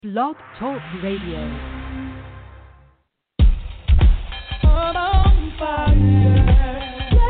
Blog Talk Radio. On fire.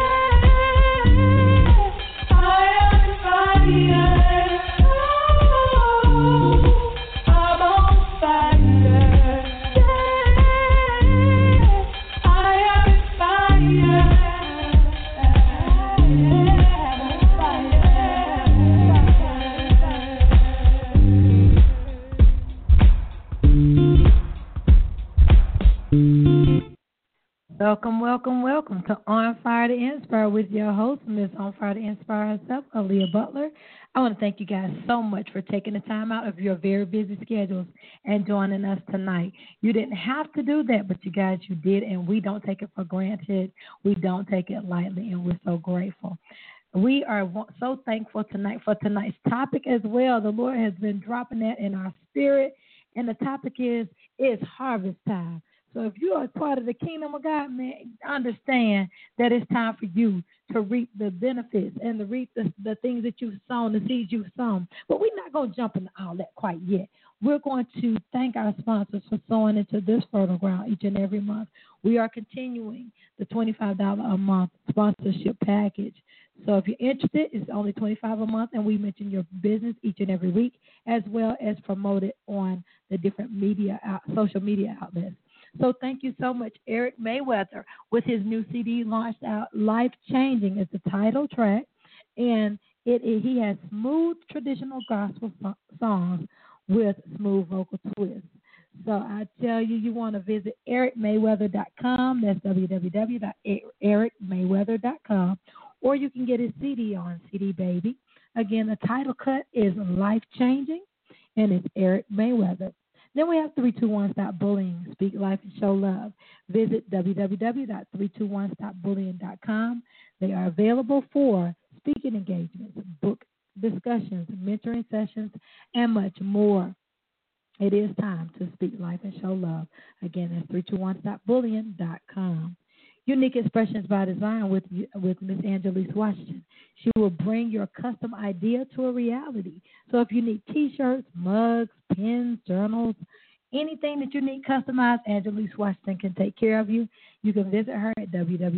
Welcome to On Fire to Inspire with your host, Miss On Fire to Inspire herself, Aaliyah Butler. I want to thank you guys so much for taking the time out of your very busy schedules and joining us tonight. You didn't have to do that, but you guys, you did, and we don't take it for granted. We don't take it lightly, and we're so grateful. We are so thankful tonight for tonight's topic as well. The Lord has been dropping that in our spirit, and the topic is, it's harvest time. So if you are part of the kingdom of God, man, understand that it's time for you to reap the benefits and to reap the things that you've sown, the seeds you've sown. But we're not going to jump into all that quite yet. We're going to thank our sponsors for sowing into this fertile ground each and every month. We are continuing the $25 a month sponsorship package. So if you're interested, it's only $25 a month, and we mention your business each and every week, as well as promote it on the different social media outlets. So thank you so much, Eric Mayweather, with his new CD launched out, Life Changing is the title track, and he has smooth traditional gospel songs with smooth vocal twists. So I tell you, you want to visit ericmayweather.com. That's www.ericmayweather.com, or you can get his CD on CD Baby. Again, the title cut is Life Changing, and it's Eric Mayweather. Then we have 321 Stop Bullying, Speak Life and Show Love. Visit www.321stopbullying.com. They are available for speaking engagements, book discussions, mentoring sessions, and much more. It is time to speak life and show love. Again, that's 321stopbullying.com. Unique Expressions by Design with Miss Angelise Washington. She will bring your custom idea to a reality. So if you need T-shirts, mugs, pens, journals, anything that you need customized, Angelise Washington can take care of you. You can visit her at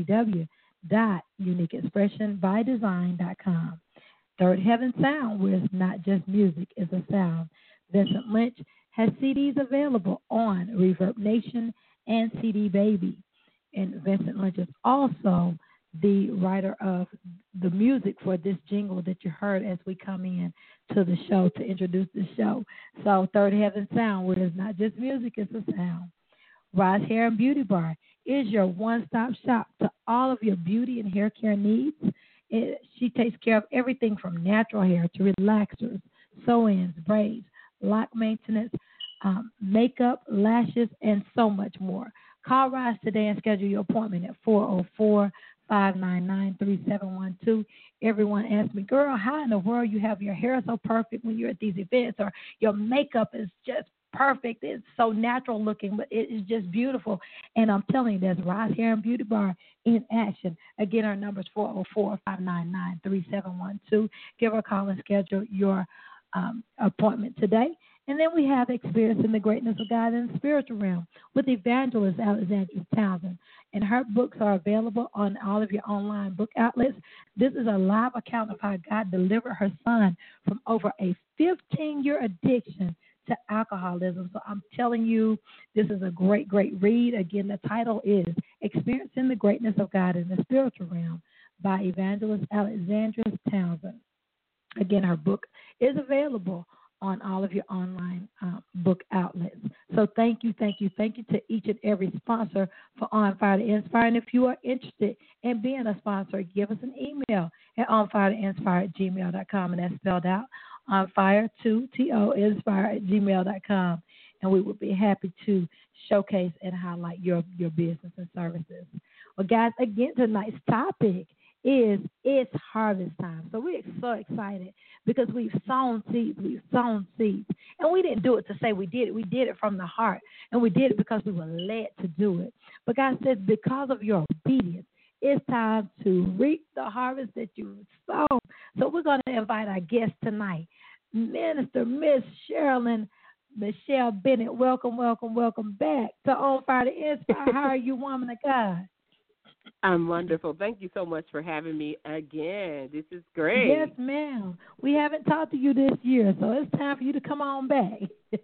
www.uniqueexpressionbydesign.com. Third Heaven Sound, where it's not just music, it's a sound. Vincent Lynch has CDs available on Reverb Nation and CD Baby. And Vincent Lynch is also the writer of the music for this jingle that you heard as we come in to the show to introduce the show. So Third Heaven Sound, where it's not just music, it's a sound. Rise Hair and Beauty Bar is your one-stop shop to all of your beauty and hair care needs. She takes care of everything from natural hair to relaxers, sew-ins, braids, lock maintenance, makeup, lashes, and so much more. Call Rise today and schedule your appointment at 404-599-3712. Everyone asks me, girl, how in the world you have your hair so perfect when you're at these events, or your makeup is just perfect. It's so natural looking, but it is just beautiful. And I'm telling you, there's Rise Hair and Beauty Bar in action. Again, our number is 404-599-3712. Give her a call and schedule your appointment today. And then we have Experiencing the Greatness of God in the Spiritual Realm with Evangelist Alexandra Townsend. And her books are available on all of your online book outlets. This is a live account of how God delivered her son from over a 15-year addiction to alcoholism. So I'm telling you, this is a great, great read. Again, the title is Experiencing the Greatness of God in the Spiritual Realm by Evangelist Alexandra Townsend. Again, her book is available on all of your online book outlets. So thank you to each and every sponsor for On Fire to Inspire. And if you are interested in being a sponsor, give us an email at onfiretoinspire@gmail.com, and that's spelled out onfire2to inspire@gmail.com. And we would be happy to showcase and highlight your business and services. Well, guys, again, tonight's topic is it's harvest time. So we're so excited because we've sown seeds. And we didn't do it to say we did it. We did it from the heart. And we did it because we were led to do it. But God says because of your obedience, it's time to reap the harvest that you sown. So we're going to invite our guest tonight, Minister Miss Sherilyn Michelle Bennett. Welcome, welcome, welcome back to On Fire to Inspire. How are you, woman of God? I'm wonderful. Thank you so much for having me again. This is Yes, great. ma'am. We haven't talked to you this year, so it's time for you to come on back.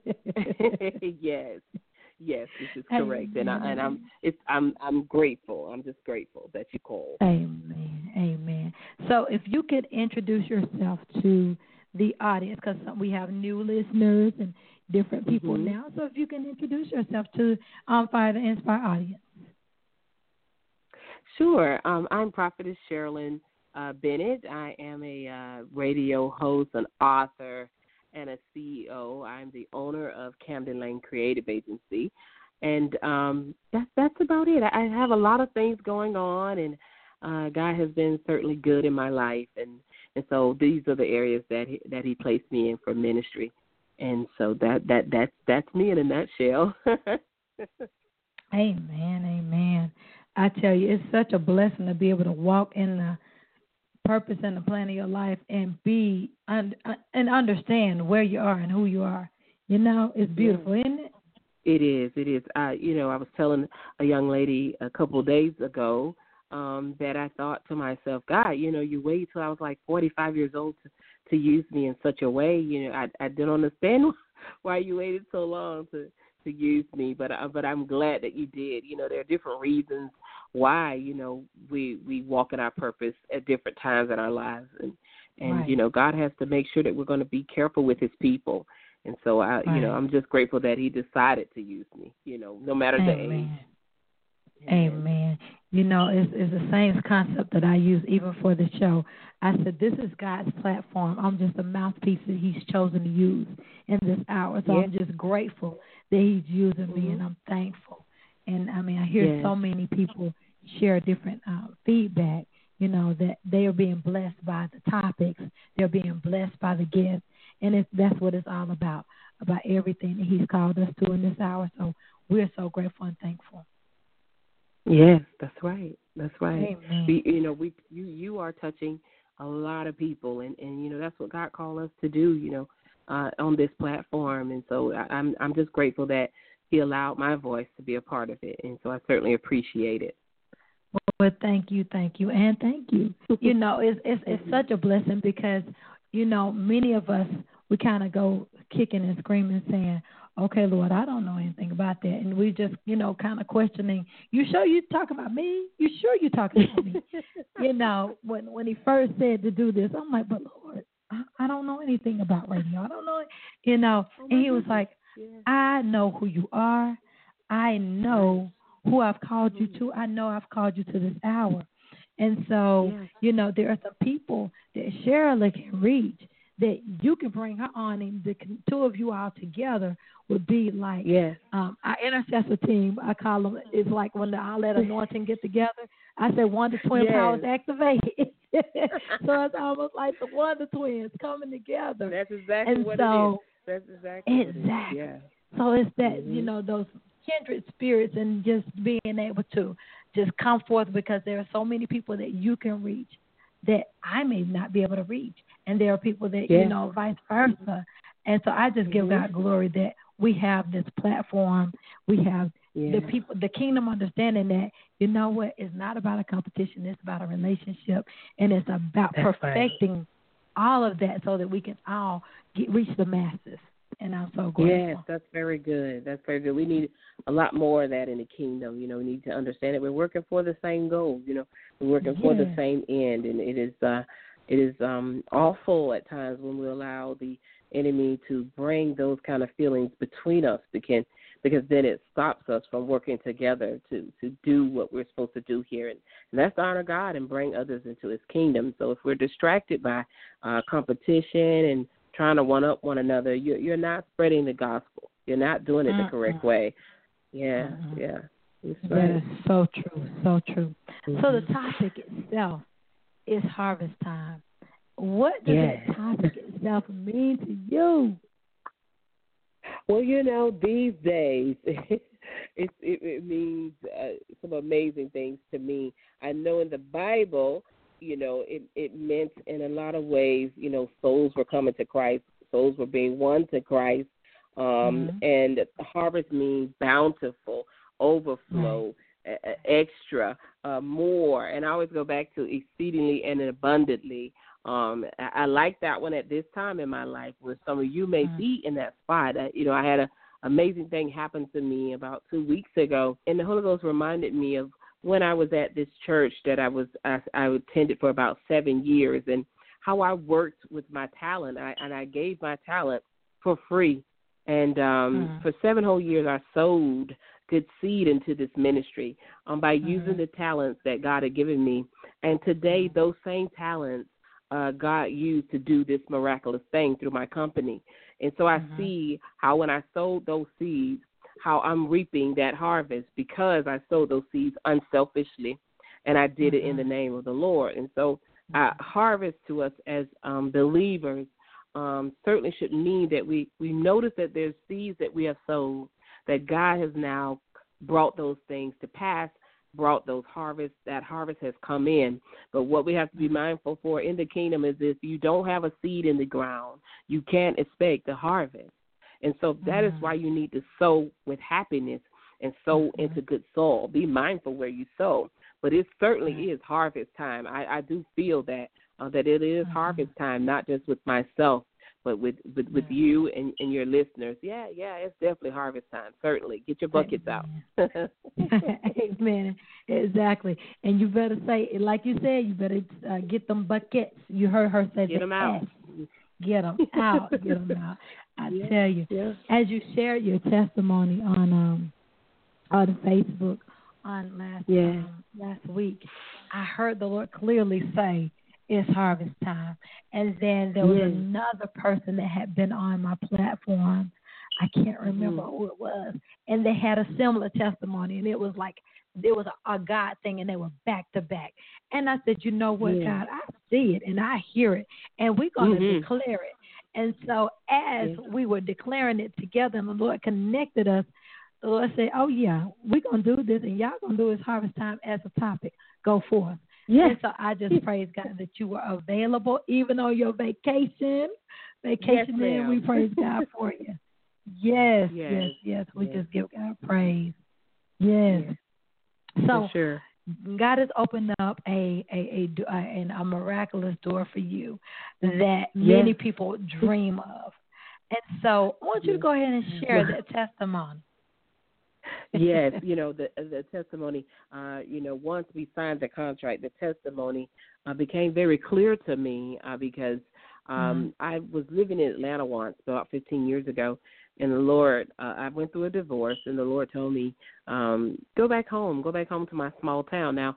Yes, yes, this is correct, Amen. I'm grateful. I'm just grateful that you called. Amen. Amen. So if you could introduce yourself to the audience, because we have new listeners and different people Mm-hmm. now. So if you can introduce yourself to Fire to Inspire audience. Sure. I'm Prophetess Sherilyn Bennett. I am a radio host, an author, and a CEO. I'm the owner of Camden Lane Creative Agency, and that's about it. I have a lot of things going on, and God has been certainly good in my life, and so these are the areas that He placed me in for ministry, and so that's me in a nutshell. Amen. Amen. I tell you, it's such a blessing to be able to walk in the purpose and the plan of your life and be and understand where you are and who you are. You know, it's beautiful, isn't it? It is. It is. I was telling a young lady a couple of days ago that I thought to myself, God, you waited till I was like 45 years old to use me in such a way. I didn't understand why you waited so long to use me, but I'm glad that you did. There are different reasons why we walk in our purpose at different times in our lives, and Right. God has to make sure that we're going to be careful with His people. And so Right. I'm just grateful that He decided to use me. No matter the age. Amen. Amen. Amen. You know, it's the same concept that I use even for the show. I said, this is God's platform. I'm just a mouthpiece that He's chosen to use in this hour. So Yeah. I'm just grateful that He's using me, Mm-hmm. and I'm thankful. And, I mean, I hear Yes. so many people share different feedback, that they are being blessed by the topics. They're being blessed by the guests. And that's what it's all about everything that He's called us to in this hour. So we're so grateful and thankful. Yes, that's right. That's right. Amen. You are touching a lot of people, and that's what God called us to do. On this platform, and so I'm just grateful that He allowed my voice to be a part of it, and so I certainly appreciate it. Well, thank you, and thank you. It's such a blessing because, many of us, we kind of go kicking and screaming saying, okay, Lord, I don't know anything about that. And we just, kind of questioning, you sure you talking about me? You sure you talking about me? When He first said to do this, I'm like, but Lord, I don't know anything about radio. I don't know, and He was like, I know who you are. I know who I've called you to. I know I've called you to this hour. And so, there are some people that Shirley can reach that you can bring her on, and the two of you all together would be like our intercessor team. I call them, it's like when all that anointing get together. I say Wonder Twin powers activate. So it's almost like the Wonder Twins coming together. That's exactly and what so, it is. That's exactly what it is. Yeah. So it's that, those kindred spirits, and just being able to just come forth, because there are so many people that you can reach that I may not be able to reach. And there are people that, vice versa. And so I just give God glory that we have this platform. We have the people, the kingdom understanding that, it's not about a competition. It's about a relationship. And it's about perfecting all of that so that we can all reach the masses. And I'm so grateful. Yes, that's very good. That's very good. We need a lot more of that in the kingdom. We need to understand that we're working for the same goals. We're working for the same end, and it is awful at times when we allow the enemy to bring those kind of feelings between us, because then it stops us from working together to do what we're supposed to do here, and that's to honor God and bring others into His kingdom. So if we're distracted by competition and trying to one-up one another, you're not spreading the gospel. You're not doing it the correct way. Yeah. That's right. That is so true, so true. So the topic itself is harvest time. What does that topic itself mean to you? Well, these days, it means some amazing things to me. I know in the Bible, it meant in a lot of ways, souls were coming to Christ, souls were being won to Christ. And harvest means bountiful, overflow, extra, more. And I always go back to exceedingly and abundantly. I like that one at this time in my life where some of you may be in that spot. I had an amazing thing happen to me about 2 weeks ago, and the Holy Ghost reminded me of when I was at this church that I attended for about 7 years, and how I worked with my talent. I gave my talent for free. And for 7 whole years, I sowed good seed into this ministry by using the talents that God had given me. And today, those same talents God used to do this miraculous thing through my company. And so I see how when I sowed those seeds, how I'm reaping that harvest because I sowed those seeds unselfishly, and I did it in the name of the Lord. And so harvest to us as believers certainly should mean that we notice that there's seeds that we have sowed, that God has now brought those things to pass, brought those harvests, that harvest has come in. But what we have to be mindful for in the kingdom is if you don't have a seed in the ground, you can't expect the harvest. And so that is why you need to sow with happiness and sow into good soil. Be mindful where you sow. But it certainly is harvest time. I do feel that it is harvest time, not just with myself, but with you and your listeners. Yeah, it's definitely harvest time, certainly. Get your buckets out. Amen. Exactly. And you better say, like you said, you better get them buckets. You heard her say get them out. Get them out. Get them out. I tell you, as you shared your testimony on Facebook on last week, I heard the Lord clearly say it's harvest time. And then there was another person that had been on my platform. I can't remember who it was. And they had a similar testimony, and it was like there was a God thing, and they were back to back. And I said, you know what, God, I see it, and I hear it, and we're going to declare it. And so as we were declaring it together and the Lord connected us, the Lord said, oh, yeah, we're going to do this, and y'all going to do this harvest time as a topic. Go forth. And so I just praise God that you were available, even on your vacation. Vacationing, we praise God for you. Yes. We just give God praise. Yes. So for sure. God has opened up a miraculous door for you that many people dream of. And so I want you to go ahead and share that testimony. Yes, the testimony, once we signed the contract, the testimony became very clear to me because I was living in Atlanta once, about 15 years ago, and the Lord, I went through a divorce, and the Lord told me, go back home to my small town. Now,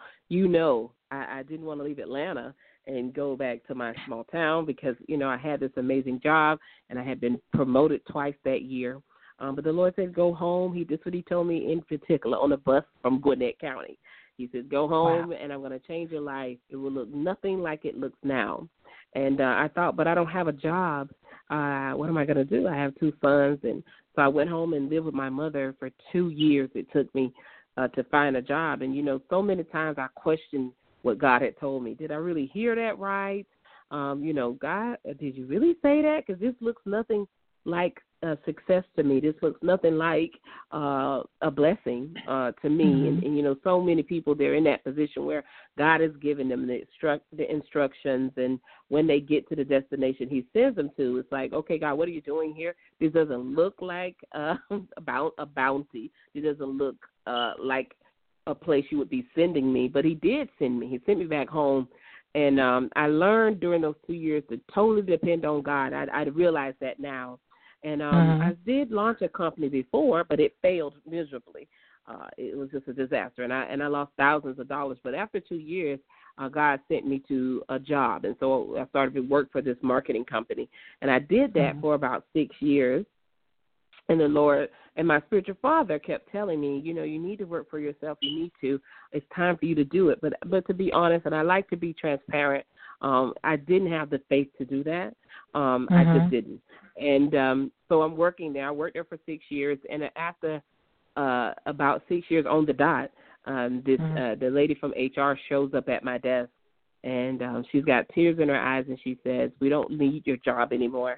I didn't want to leave Atlanta and go back to my small town because, I had this amazing job, and I had been promoted twice that year. But the Lord said, go home. This is what he told me in particular on the bus from Gwinnett County. He said, go home, and I'm going to change your life. It will look nothing like it looks now. And I thought, but I don't have a job. What am I going to do? I have 2 sons. And so I went home and lived with my mother for 2 years. It took me to find a job. And, so many times I questioned what God had told me. Did I really hear that right? God, did you really say that? Because this looks nothing like success to me. This looks nothing like a blessing to me. And so many people, they're in that position where God has given them the instructions, and when they get to the destination he sends them to, it's like, okay, God, what are you doing here? This doesn't look like a bounty. It doesn't look like a place you would be sending me, but he did send me. He sent me back home. And I learned during those 2 years to totally depend on God. I realize that now. And I did launch a company before, but it failed miserably. It was just a disaster, and I lost thousands of dollars. But after 2 years, God sent me to a job, and so I started to work for this marketing company. And I did that for about 6 years. And the Lord and my spiritual father kept telling me, you need to work for yourself. You need to. It's time for you to do it. But to be honest, and I like to be transparent, I didn't have the faith to do that. I just didn't. And so I'm working there. I worked there for 6 years. And after about 6 years on the dot, the lady from HR shows up at my desk. And she's got tears in her eyes, and she says, we don't need your job anymore.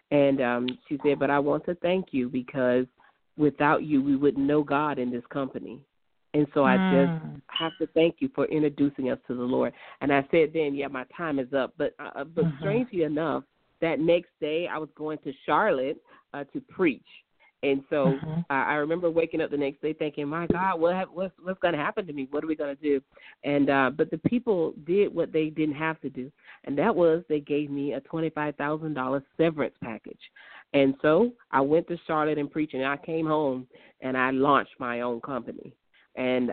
And she said, but I want to thank you because without you, we wouldn't know God in this company. And so I just have to thank you for introducing us to the Lord. And I said then, yeah, my time is up. But strangely enough, that next day I was going to Charlotte to preach. And so I remember waking up the next day thinking, my God, what's going to happen to me? What are we going to do? And but the people did what they didn't have to do, and that was they gave me a $25,000 severance package. And so I went to Charlotte and preached, and I came home, and I launched my own company. And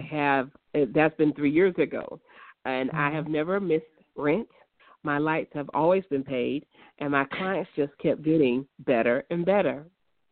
that's been 3 years ago, and I have never missed rent. My lights have always been paid, and my clients just kept getting better and better.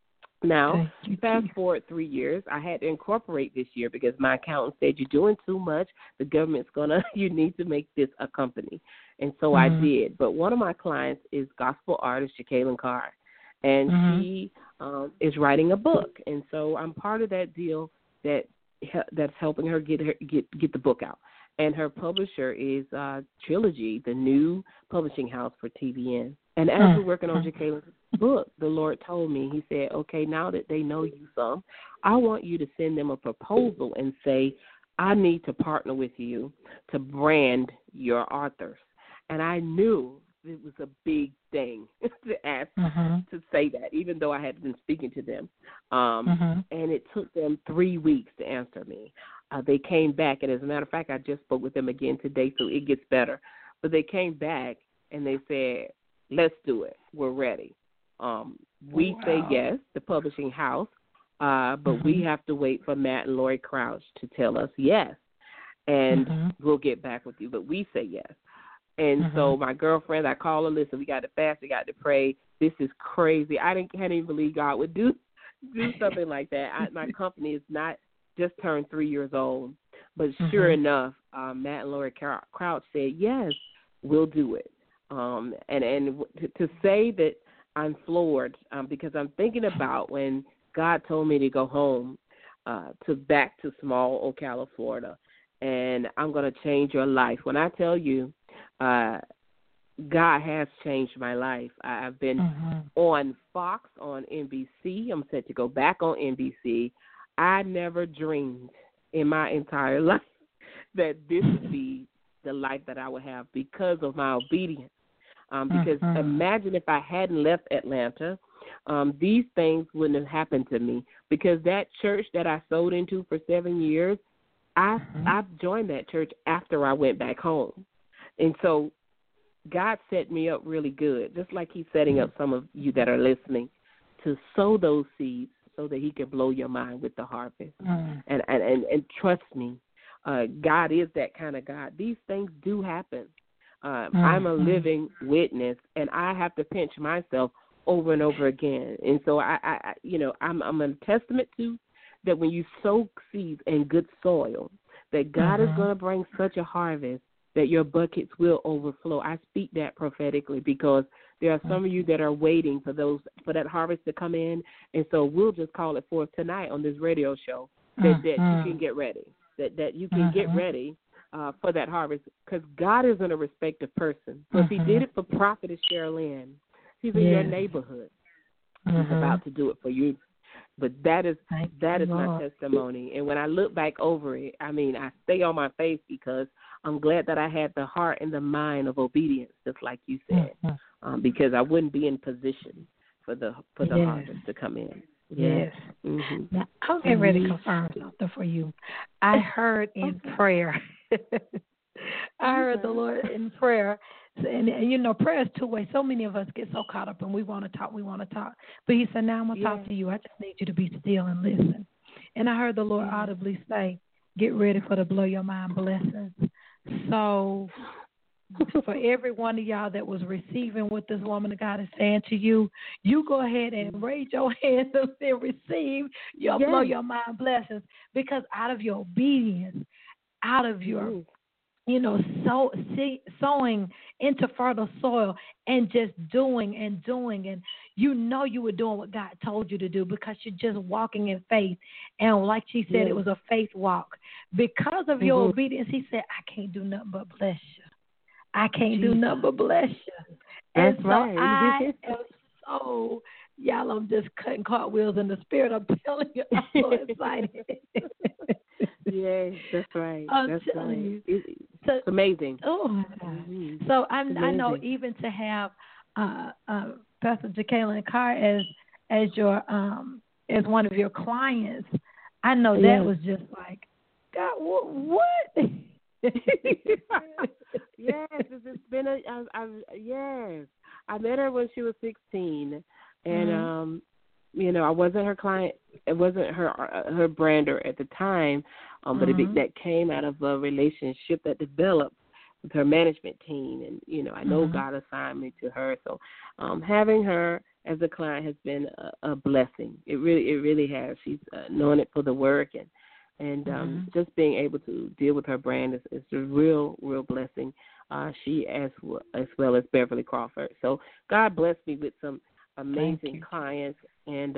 Now, fast forward 3 years, I had to incorporate this year because my accountant said, you're doing too much. The government's you need to make this a company. And so I did. But one of my clients is gospel artist Jacqueline Carr, and she is writing a book. And so I'm part of that deal that's helping her get the book out. And her publisher is Trilogy, the new publishing house for TVN. And as we're working on Jacqueline's book, the Lord told me, he said, okay, now that they know you some, I want you to send them a proposal and say, I need to partner with you to brand your authors. And I knew it was a big thing to ask to say that, even though I had been speaking to them. And it took them 3 weeks to answer me. They came back, and as a matter of fact, I just spoke with them again today, so it gets better. But they came back, and they said, let's do it. We're ready. We say yes, the publishing house, but we have to wait for Matt and Lori Crouch to tell us yes, and we'll get back with you. But we say yes. And so my girlfriend, I call her, listen, we got to fast, we got to pray. This is crazy. can't even believe God would do something like that. My company is not just turned 3 years old, but sure enough, Matt and Lori Crouch said, yes, we'll do it. And to say that I'm floored because I'm thinking about when God told me to go home back to small Ocala, Florida, and I'm going to change your life. When I tell you, God has changed my life. I've been on Fox, on NBC. I'm set to go back on NBC. I never dreamed in my entire life that this would be the life that I would have because of my obedience. Because imagine if I hadn't left Atlanta, these things wouldn't have happened to me. Because that church that I sold into for 7 years, I joined that church after I went back home. And so God set me up really good, just like he's setting up some of you that are listening, to sow those seeds so that he can blow your mind with the harvest. And trust me, God is that kind of God. These things do happen. I'm a living witness, and I have to pinch myself over and over again. And so I'm a testament to that when you sow seeds in good soil, that God is going to bring such a harvest that your buckets will overflow. I speak that prophetically because there are some of you that are waiting for that harvest to come in. And so we'll just call it forth tonight on this radio show that you can get ready, that you can get ready for that harvest, because God isn't a respective person. So if he did it for Prophetess Sherilyn, he's in your neighborhood. He's about to do it for you. But that is my testimony. And when I look back over it, I mean, I stay on my face because I'm glad that I had the heart and the mind of obedience, just like you said, because I wouldn't be in position for the harvest to come in. Yes. Now, I was getting ready to confirm something for you. I heard in prayer. I heard the Lord in prayer. And prayer is two ways. So many of us get so caught up and we want to talk. But he said, now I'm going to talk to you. I just need you to be still and listen. And I heard the Lord audibly say, get ready for the blow your mind blessings. So for every one of y'all that was receiving what this woman of God is saying to you, you go ahead and raise your hands and receive your blow your mind blessings, because out of your obedience, out of your sowing into fertile soil and just doing, and you were doing what God told you to do because you're just walking in faith. And like she said, it was a faith walk. Because of your obedience, he said, I can't do nothing but bless you. I can't do nothing but bless you. That's and so right. I am Oh, y'all, I'm just cutting cartwheels in the spirit. I'm telling you, I'm so excited. Yes, that's right. I'm That's telling right. you. So, It's amazing. oh my God. Mm-hmm. So I know Amazing. even to have Pastor Jacqueline Carr as your as one of your clients, I know that Yes. was just like, God, what? Yes, it's been yes. I met her when she was 16, and I wasn't her client. It wasn't her brander at the time, but that came out of a relationship that developed with her management team, and I know God assigned me to her. So, having her as a client has been a blessing. It really has. She's anointed for the work, and just being able to deal with her brand is a real blessing. She as well as Beverly Crawford. So God blessed me with some amazing clients, and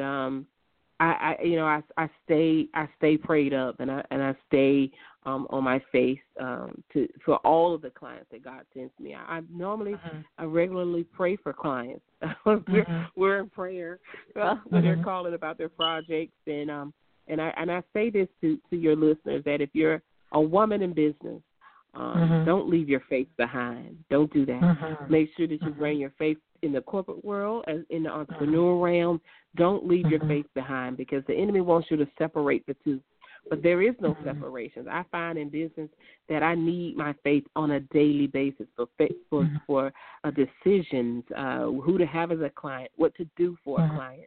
I stay prayed up, and I stay on my face for all of the clients that God sends me. I regularly pray for clients. We're in prayer when they're calling about their projects, and I say this to your listeners, that if you're a woman in business, don't leave your faith behind. Don't do that. Make sure that you bring your faith in the corporate world, as in the entrepreneurial realm. Don't leave your faith behind, because the enemy wants you to separate the two. But there is no separation. I find in business that I need my faith on a daily basis for decisions, who to have as a client, what to do for a client.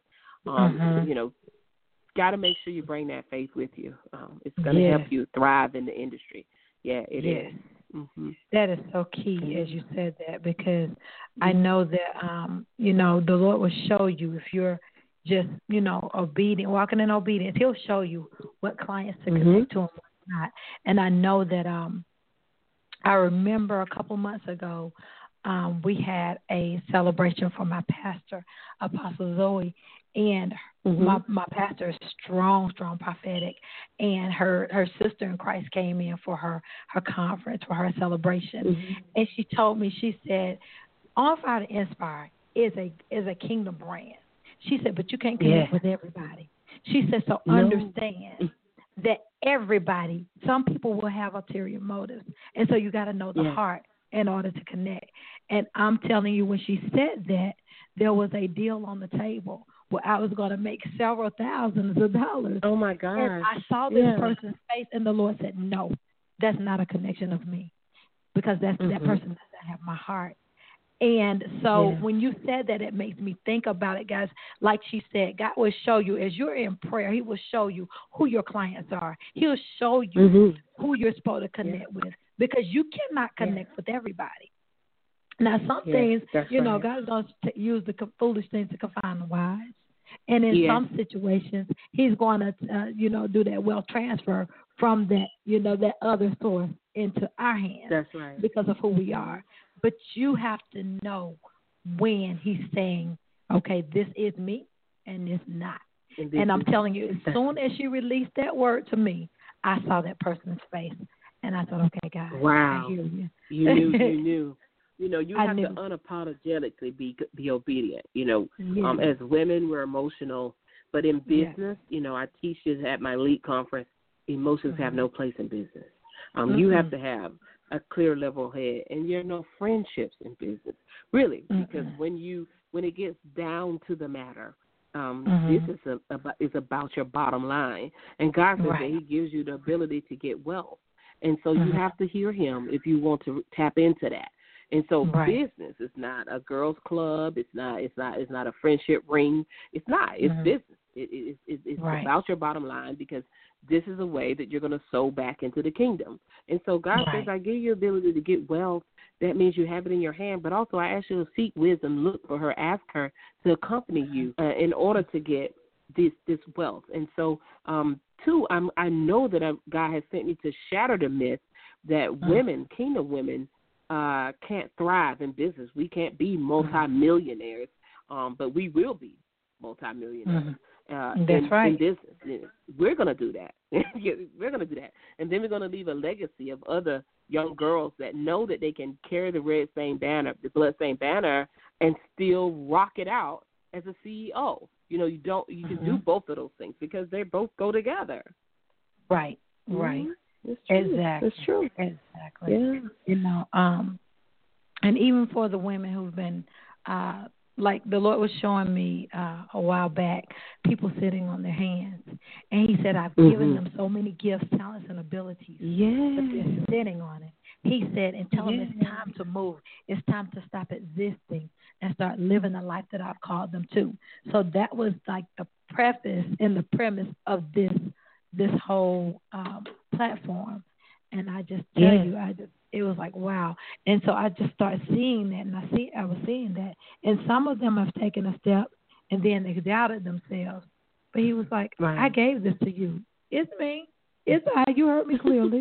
Got to make sure you bring that faith with you. It's going to help you thrive in the industry. Yeah, it is. Mm-hmm. That is so key, as you said that, because I know that, the Lord will show you if you're just, obedient, walking in obedience. He'll show you what clients to connect to and what not. And I know that I remember a couple months ago, we had a celebration for my pastor, Apostle Zoe, and my pastor is strong prophetic, and her sister in Christ came in for her conference, for her celebration, and she told me, she said, On Fire to Inspire is a kingdom brand. She said, but you can't connect with everybody. She said, so understand that everybody, some people will have ulterior motives, and so you got to know the heart in order to connect. And I'm telling you, when she said that, there was a deal on the table where I was going to make several thousands of dollars. Oh, my God. And I saw this person's face, and the Lord said, no, that's not a connection of me, because that person doesn't have my heart. And so when you said that, it makes me think about it, guys. Like she said, God will show you, as you're in prayer, he will show you who your clients are. He'll show you who you're supposed to connect with, because you cannot connect with everybody. Now, some things, right. God's going to use the foolish things to confine the wise. And in some situations, he's going to, do that wealth transfer from that, that other source into our hands. That's right. Because of who we are. But you have to know when he's saying, okay, this is me and this not. And I'm telling you, as soon as she released that word to me, I saw that person's face. And I thought, okay, God, I hear you. You knew. You have to unapologetically be obedient. As women, we're emotional. But in business, I teach this at my lead conference, emotions have no place in business. You have to have a clear level head, and there are no friendships in business, really, because when it gets down to the matter, this is about your bottom line, and God says that He gives you the ability to get wealth, and so you have to hear Him if you want to tap into that. And so business is not a girls' club. It's not a friendship ring. It's not. It's business. It's about your bottom line, because this is a way that you're going to sow back into the kingdom. And so God says, I give you ability to get wealth. That means you have it in your hand. But also I ask you to seek wisdom, look for her, ask her to accompany you in order to get this wealth. And so, two, I know that God has sent me to shatter the myth that women, kingdom women, can't thrive in business. We can't be multimillionaires, but we will be multimillionaires. In business. We're going to do that. We're going to do that. And then we're going to leave a legacy of other young girls that know that they can carry the red-stained banner, the blood-stained banner, and still rock it out as a CEO. You know, you can do Mhm. both of those things because they both go together. Right. Right. It's true. Exactly. It's true. Exactly. Yeah. You know, and even for the women who've been, like the Lord was showing me a while back, people sitting on their hands, and He said, "I've given them so many gifts, talents, and abilities, but they're sitting on it." He said, "And tell them it's time to move. It's time to stop existing and start living the life that I've called them to." So that was like the preface and the premise of this whole platform. And I just tell you, it was like, wow. And so I just started seeing that, and I was seeing that, and some of them have taken a step, and then they doubted themselves. But He was like, I gave this to you. It's me. It's I. You heard me clearly.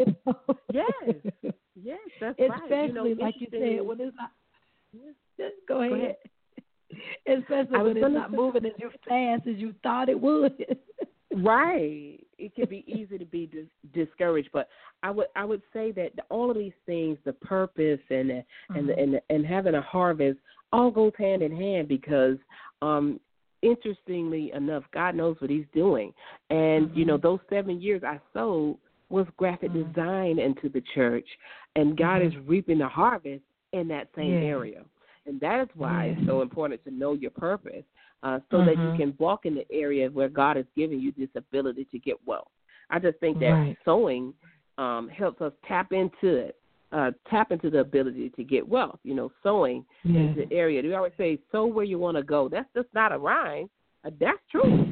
Yes, that's right. Especially like you said, when it's not. Go ahead. Especially when it's not moving as fast as you thought it would. Right. It can be easy to be discouraged, but I would say that all of these things, the purpose and having a harvest, all goes hand in hand because, interestingly enough, God knows what He's doing, and you know those 7 years I sowed was graphic design into the church, and God is reaping the harvest in that same area, and that is why it's so important to know your purpose. So that you can walk in the area where God has given you this ability to get wealth. I just think that sowing helps us tap into it, tap into the ability to get wealth. You know, sowing is the area. We always say, sow where you want to go. That's just not a rhyme. That's true.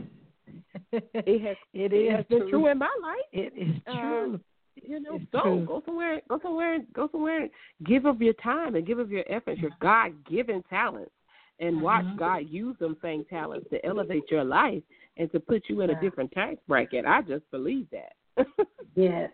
It has been true in my life. It is true. You know, go somewhere and give of your time and give of your efforts, your God-given talents. And watch God use them same talents to elevate your life and to put you in a different tax bracket. I just believe that. Yes.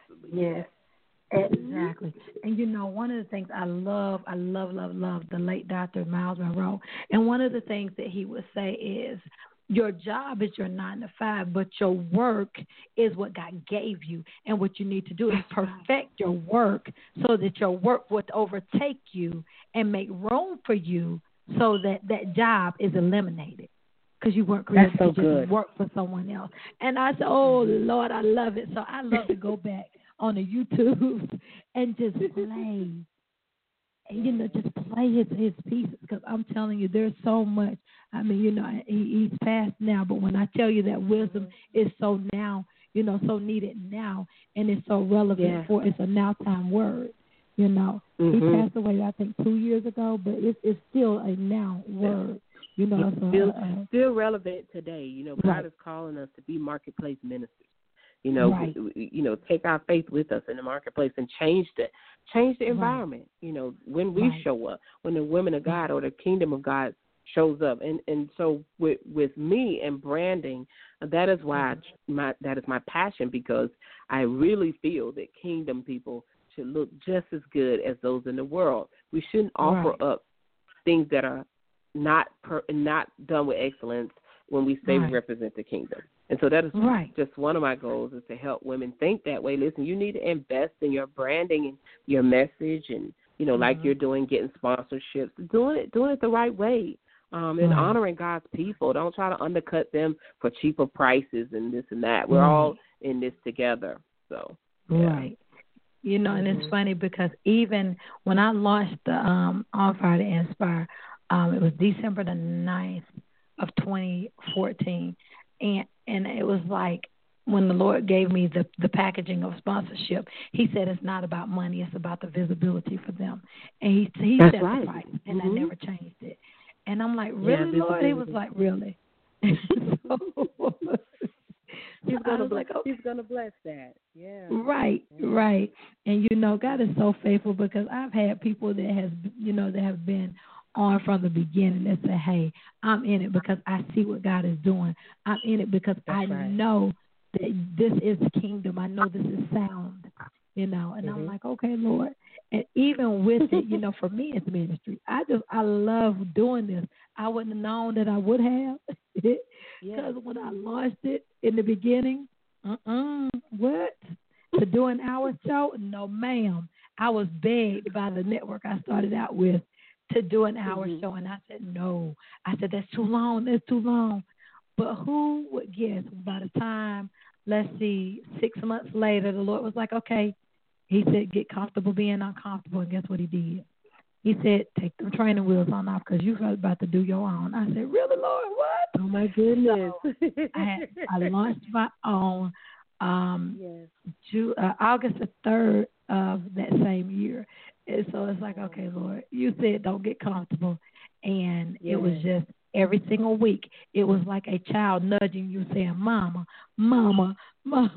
Exactly. And you know, one of the things I love the late Dr. Miles Monroe. And one of the things that he would say is, your job is your 9 to 5, but your work is what God gave you. And what you need to do is perfect your work so that your work would overtake you and make room for you, so that job is eliminated because you weren't created to just work for someone else. And I said, oh, Lord, I love it. So I love to go back on the YouTube and just play. And, you know, just play his pieces because I'm telling you, there's so much. I mean, you know, he's passed now, but when I tell you that wisdom is so now, you know, so needed now, and it's so relevant for it's a now time word. You know, he passed away, I think, 2 years ago, but it's still a now word. You know, it's still relevant today. You know, God is calling us to be marketplace ministers. You know, take our faith with us in the marketplace and change the environment. You know, when we show up, when the women of God or the kingdom of God shows up, and so with me and branding, that is why that is my passion, because I really feel that kingdom people should look just as good as those in the world. We shouldn't offer up things that are not done with excellence when we say we represent the kingdom. And so that is just one of my goals, is to help women think that way. Listen, you need to invest in your branding and your message, and you know, like you're doing, getting sponsorships, doing it the right way, and honoring God's people. Don't try to undercut them for cheaper prices and this and that. We're all in this together. So You know, and it's funny because even when I launched the On Fire to Inspire, it was December the 9th of 2014, and it was like when the Lord gave me the packaging of sponsorship, He said it's not about money, it's about the visibility for them. And He set the price, and I never changed it. And I'm like, really, Lord? He was like, really? He's gonna bless that. Yeah. Right. And you know, God is so faithful, because I've had people that have been on from the beginning that say, hey, I'm in it because I see what God is doing. I'm in it because I know that this is kingdom. I know this is sound, you know. And I'm like, okay, Lord. And even with it, you know, for me it's ministry. I love doing this. I wouldn't have known that I would have, because when I launched it in the beginning, what? To do an hour show? No, ma'am. I was begged by the network I started out with to do an hour show. And I said, no. I said, that's too long. That's too long. But who would guess by the time, let's see, 6 months later, the Lord was like, okay. He said, get comfortable being uncomfortable. And guess what he did? He said, take the training wheels on off because you're about to do your own. I said, really, Lord, what? Oh, my goodness. So I launched my own August the 3rd of that same year. And so it's like, okay, Lord, you said don't get comfortable. And it was just every single week, it was like a child nudging you saying, Mama, Mama, Mama.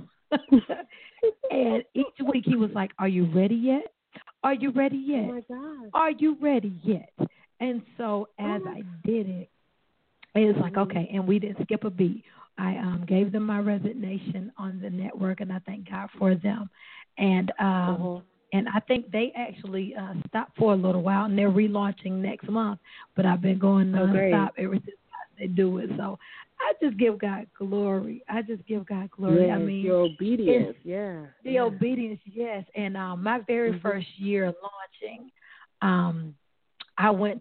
And each week he was like, are you ready yet? Are you ready yet? Oh, my God. Are you ready yet? And so as I did it, it was like, okay, and we didn't skip a beat. I gave them my resignation on the network, and I thank God for them. And and I think they actually stopped for a little while, and they're relaunching next month. But I've been going nonstop ever since they do it. So I just give God glory. Yes, I mean, your obedience, the obedience, yes. And my very first year launching, I was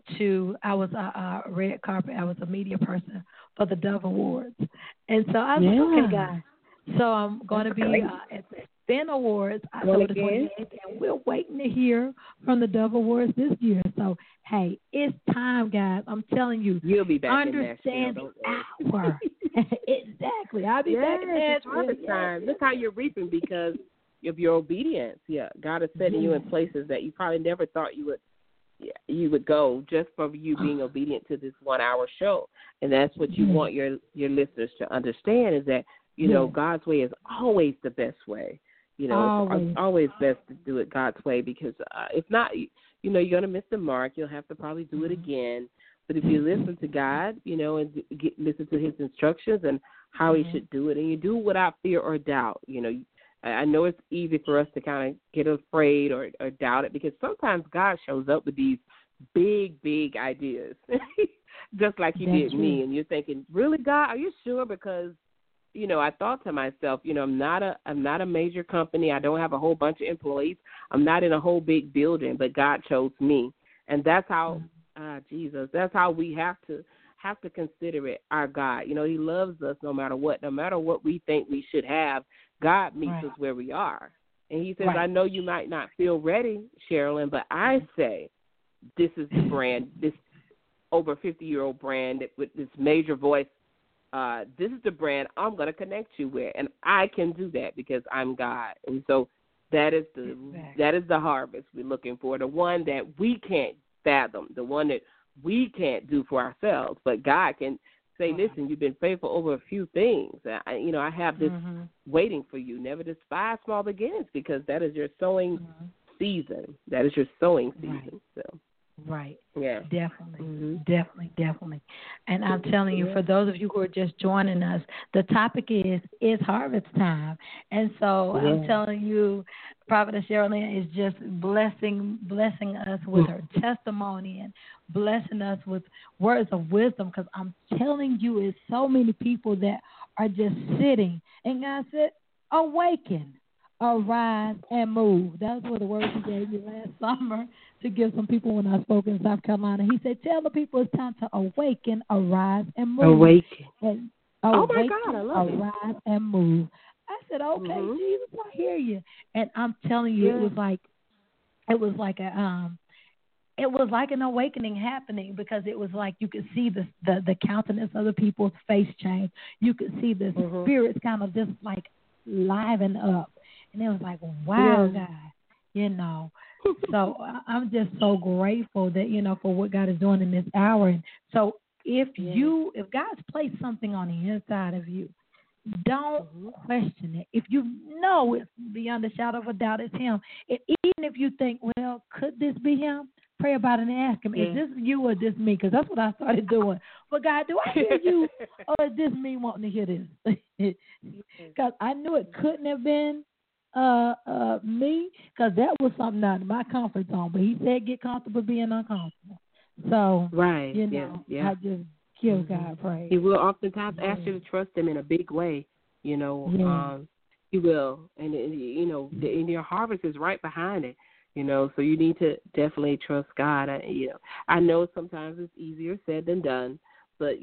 a red carpet. I was a media person for the Dove Awards. And so I was like, okay, guys. So I'm going to be at the Spin Awards October the 28th, and we're waiting to hear from the Dove Awards this year. So, hey, it's time, guys. I'm telling you. You'll be back understand in the hour. Exactly. I'll be back in Nashville. It's time. Look how you're reaping because of your obedience. Yeah, God is setting you in places that you probably never thought you would go just from you being obedient to this 1 hour show. And that's what you want your listeners to understand is that, you know, God's way is always the best way. You know, it's always best to do it God's way because if not, you know, you're going to miss the mark. You'll have to probably do it again. But if you listen to God, you know, and listen to his instructions and how he should do it, and you do it without fear or doubt, you know, I know it's easy for us to kind of get afraid or doubt it because sometimes God shows up with these big, big ideas, just like he did me. And you're thinking, really, God, are you sure? Because, you know, I thought to myself, you know, I'm not a major company. I don't have a whole bunch of employees. I'm not in a whole big building, but God chose me. And that's how, that's how we have to consider it our God. You know, he loves us no matter what we think we should have. God meets us where we are. And he says, I know you might not feel ready, Sherilyn, but I say this is the brand, this over 50-year-old brand with this major voice. This is the brand I'm going to connect you with. And I can do that because I'm God. And so that is the harvest we're looking for, the one that we can't fathom, the one that we can't do for ourselves. But God can say, listen, you've been faithful over a few things. I have this waiting for you. Never despise small beginnings because that is your sowing season. That is your sowing season. So. Right. Yeah. Definitely. Definitely. And I'm telling you, for those of you who are just joining us, the topic is harvest time. And so I'm telling you, Prophetess Sherilyn is just blessing us with her testimony and blessing us with words of wisdom because I'm telling you, it's so many people that are just sitting. And God said, awaken, arise, and move. Those were the words he gave me last summer to give some people when I spoke in South Carolina. He said, tell the people it's time to awaken, arise, and move. Awaken. Oh, my God, I love it. Arise and move. I said, okay, Jesus, I hear you. And I'm telling you, it was like an awakening happening because it was like you could see the countenance of the people's face change. You could see the spirits kind of just like liven up. And it was like, wow, God, you know. So I'm just so grateful that, you know, for what God is doing in this hour. And so if God's placed something on the inside of you, don't question it. If you know it's beyond a shadow of a doubt it's him, even if you think, well, could this be him? Pray about it and ask him, is this you or this me? Because that's what I started doing. But God, do I hear you or is this me wanting to hear this? Because I knew it couldn't have been me, because that was something out of my comfort zone. But he said, get comfortable being uncomfortable. So, you know, I just give God praise. He will oftentimes ask you to trust him in a big way. You know, he will. And, you know, and your harvest is right behind it. So you need to definitely trust God. I know sometimes it's easier said than done, but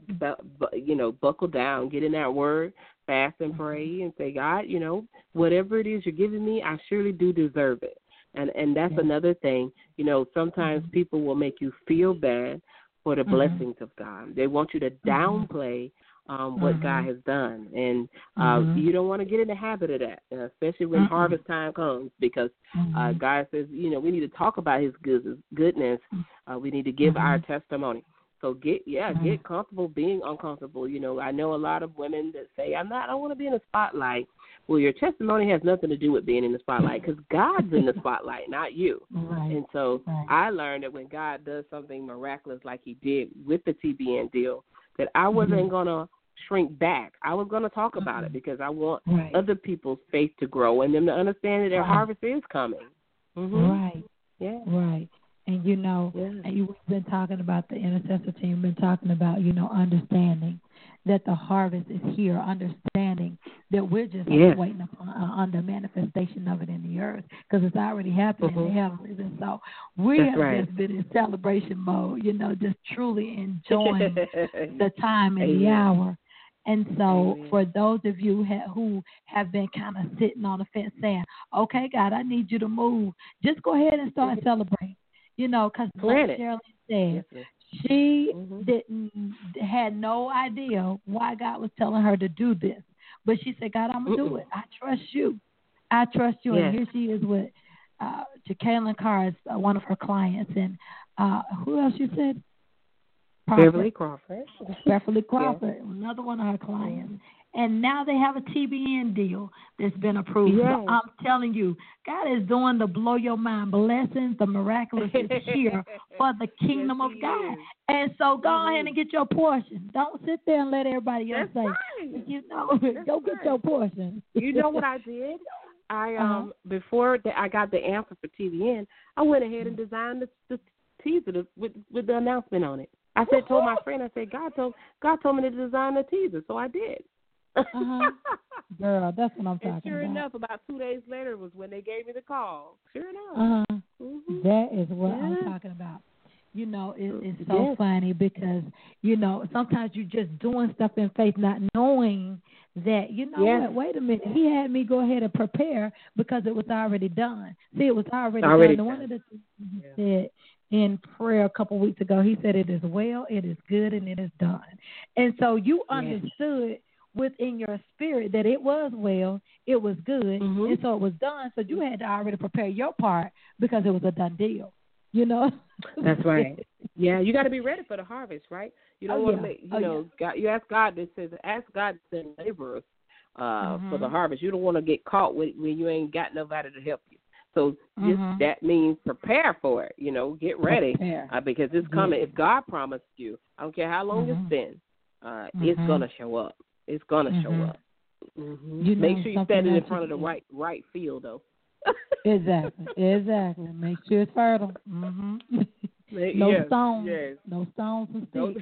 buckle down, get in that word, fast and pray, and say, God, whatever it is you're giving me, I surely do deserve it. And that's another thing. Sometimes people will make you feel bad for the blessings of God. They want you to downplay what God has done. And you don't want to get in the habit of that, especially when harvest time comes, because God says, we need to talk about his goodness. We need to give our testimony. So get comfortable being uncomfortable. I know a lot of women that say, I don't want to be in the spotlight. Well, your testimony has nothing to do with being in the spotlight, because God's in the spotlight, not you. Right. And so I learned that when God does something miraculous like he did with the TBN deal, that I wasn't going to shrink back. I was going to talk about it, because I want other people's faith to grow and them to understand that their harvest is coming. Right. Yeah. Right. And, and you've been talking about the intercessor team, you've been talking about, understanding that the harvest is here, understanding that we're just waiting on the manifestation of it in the earth, because it's already happening in the heavens. And so we have just been in celebration mode, just truly enjoying the time and the hour. And so for those of you who have been kind of sitting on the fence saying, okay, God, I need you to move, just go ahead and start celebrating. Because like Shirley said, she had no idea why God was telling her to do this. But she said, God, I'm going to do it. I trust you. I trust you. And here she is with Jacqueline Carr, one of her clients. And who else you said? Beverly Crawford. Beverly Crawford, another one of her clients. And now they have a TBN deal that's been approved. Yes. So I'm telling you, God is doing the blow your mind blessings. The miraculous is here for the kingdom of God. Is. And so go ahead and get your portion. Don't sit there and let everybody else say, go get your portion. You know what I did? Before I got the answer for TBN, I went ahead and designed the teaser with the announcement on it. Told my friend, God told me to design the teaser, so I did. Girl, that's what I'm talking about. Sure enough, about 2 days later was when they gave me the call. Sure enough. That is what I'm talking about. It's so funny because, sometimes you're just doing stuff in faith, not knowing that, what, wait a minute, he had me go ahead and prepare because it was already done. See, it was already done. One of the things he said in prayer a couple weeks ago, he said, it is well, it is good, and it is done. And so you understood within your spirit that it was well, it was good, and so it was done. So you had to already prepare your part because it was a done deal. That's right. Yeah, you got to be ready for the harvest, right? You don't want to make, God, you ask God to send laborers for the harvest. You don't want to get caught when you ain't got nobody to help you. So that means prepare for it. Get ready because it's coming. If God promised you, I don't care how long it's been, it's gonna show up. It's gonna show up. Make sure you're standing in front of the right field, though. Exactly. Make sure it's fertile. No stones. Yes. No stones and sticks.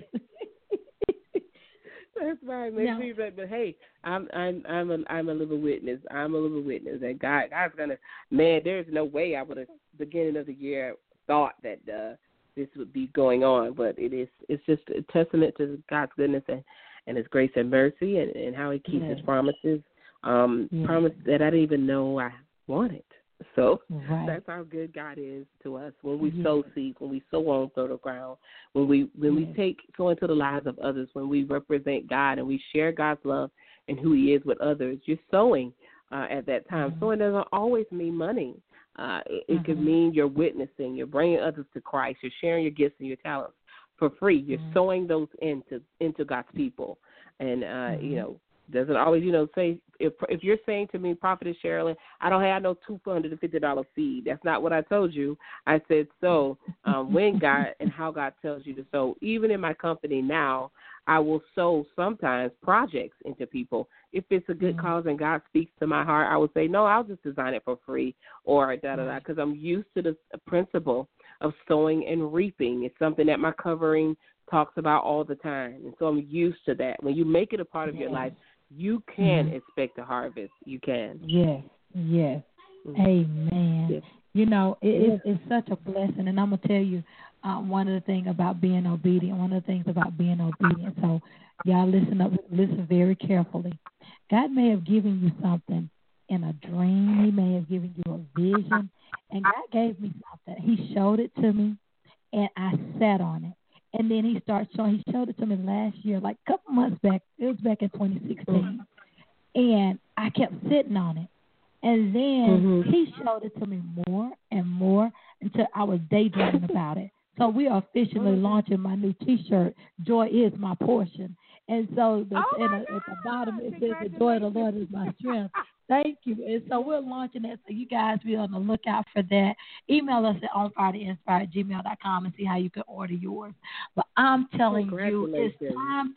That's right. Make sure you're but hey, I'm a living witness. I'm a living witness that God's gonna. Man, there's no way I would have beginning of the year thought that this would be going on, but it's just a testament to God's goodness and His grace and mercy and how He keeps His promises. Promise that I didn't even know I wanted. So that's how good God is to us. When we sow seeds, when we sow on fertile ground, when we sow into the lives of others, when we represent God and we share God's love and who He is with others, you're sowing at that time. Sowing doesn't always mean money. It could mean you're witnessing, you're bringing others to Christ, you're sharing your gifts and your talents for free. You're sowing those into God's people, and doesn't always say if you're saying to me, Prophetess Sherilyn, I don't have no $250 seed. That's not what I told you. I said so when God and how God tells you to sow. Even in my company now, I will sow sometimes projects into people. If it's a good cause and God speaks to my heart, I would say, no, I'll just design it for free or da-da-da, because I'm used to the principle of sowing and reaping. It's something that my covering talks about all the time. And so I'm used to that. When you make it a part of your life, you can expect a harvest. You can. Yes. Amen. It's such a blessing. And I'm going to tell you one of the things about being obedient, So y'all listen very carefully. God may have given you something in a dream. He may have given you a vision. And God gave me something. He showed it to me, and I sat on it. And then he showed it to me last year, like a couple months back. It was back in 2016. And I kept sitting on it. And then he showed it to me more and more until I was daydreaming about it. So we are officially launching my new T-shirt, Joy is My Portion. And so at the bottom it says, the joy of the Lord is my strength. Thank you. And so we're launching that, so you guys be on the lookout for that. Email us at onfiretoinspire@gmail.com and see how you can order yours. But I'm telling you, it's time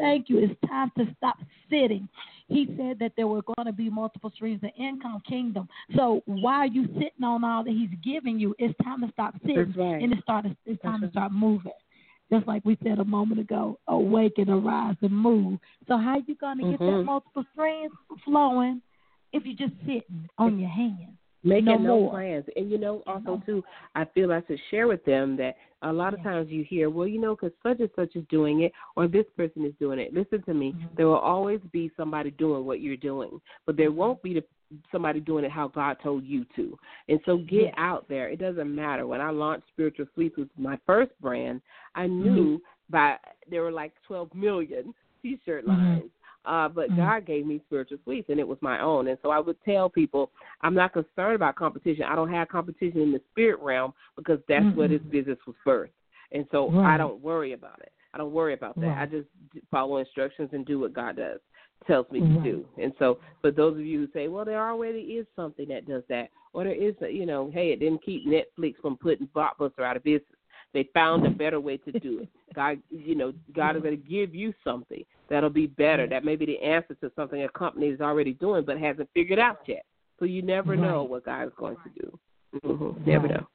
to stop sitting. He said that there were going to be multiple streams of income kingdom. So why are you sitting on all that he's giving you? It's time to stop sitting. And it's time to start moving. Just like we said a moment ago, awaken, arise, and move. So how you going to get that multiple streams flowing if you're just sitting on your hands? Making no plans. And, also, too, I feel I should share with them that a lot of times you hear, well, because such and such is doing it or this person is doing it. Listen to me. There will always be somebody doing what you're doing, but there won't be somebody doing it how God told you to. And so get out there. It doesn't matter. When I launched Spiritual Fleece, which was my first brand, I knew there were like 12 million T-shirt lines. But God gave me Spiritual Fleece, and it was my own. And so I would tell people, I'm not concerned about competition. I don't have competition in the spirit realm because that's where this business was birthed. And so I don't worry about it. I don't worry about that. I just follow instructions and do what God tells me to do. And so for those of you who say, well, there already is something that does that, or there is, hey, it didn't keep Netflix from putting Blockbuster out of business. They found a better way to do it. God is going to give you something that'll be better. That may be the answer to something a company is already doing but hasn't figured out yet. So you never know what God is going to do. Never know.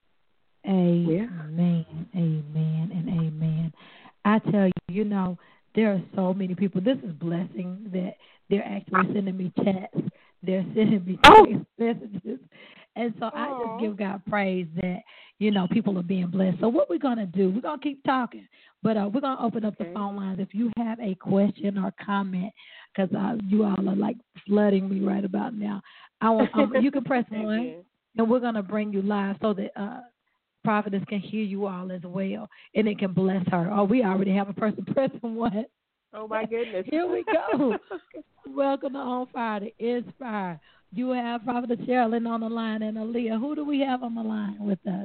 Amen, amen, and amen. I tell you, there are so many people. This is blessing that they're actually sending me chats. They're sending me text messages. And so I just give God praise that, people are being blessed. So what we're going to do, we're going to keep talking, but we're going to open up the phone lines. If you have a question or comment, because you all are like flooding me right about now, you can press 1, and we're going to bring you live so that Prophetess can hear you all as well, and it can bless her. Oh, we already have a person pressing 1. Oh, my goodness. Here we go. Welcome to On Fire to Inspire. You have Prophetess Sherilyn on the line and Aaliyah. Who do we have on the line with us?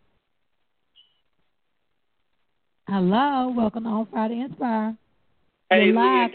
Hello. Welcome to On Fire to Inspire. Hey, Leah.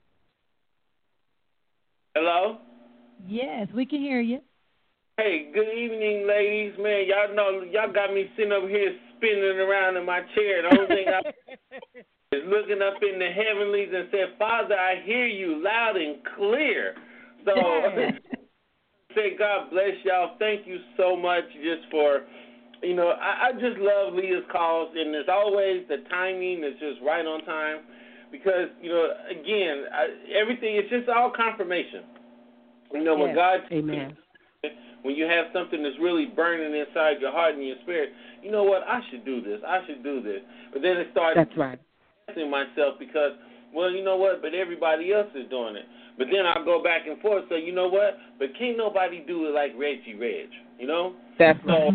Hello? Yes, we can hear you. Hey, good evening, ladies. Man, y'all got me sitting over here spinning around in my chair. The only thing I is looking up in the heavenlies and said, Father, I hear you loud and clear. So say God bless y'all. Thank you so much just for, I just love Leah's calls, and as always, the timing is just right on time because, again, everything is just all confirmation. When God, Amen. When you have something that's really burning inside your heart and your spirit, you know what, I should do this. But then it starts asking myself because, well, you know what, but everybody else is doing it. But then I'll go back and forth, so you know what, but can't nobody do it like Reggie Reg, That's right.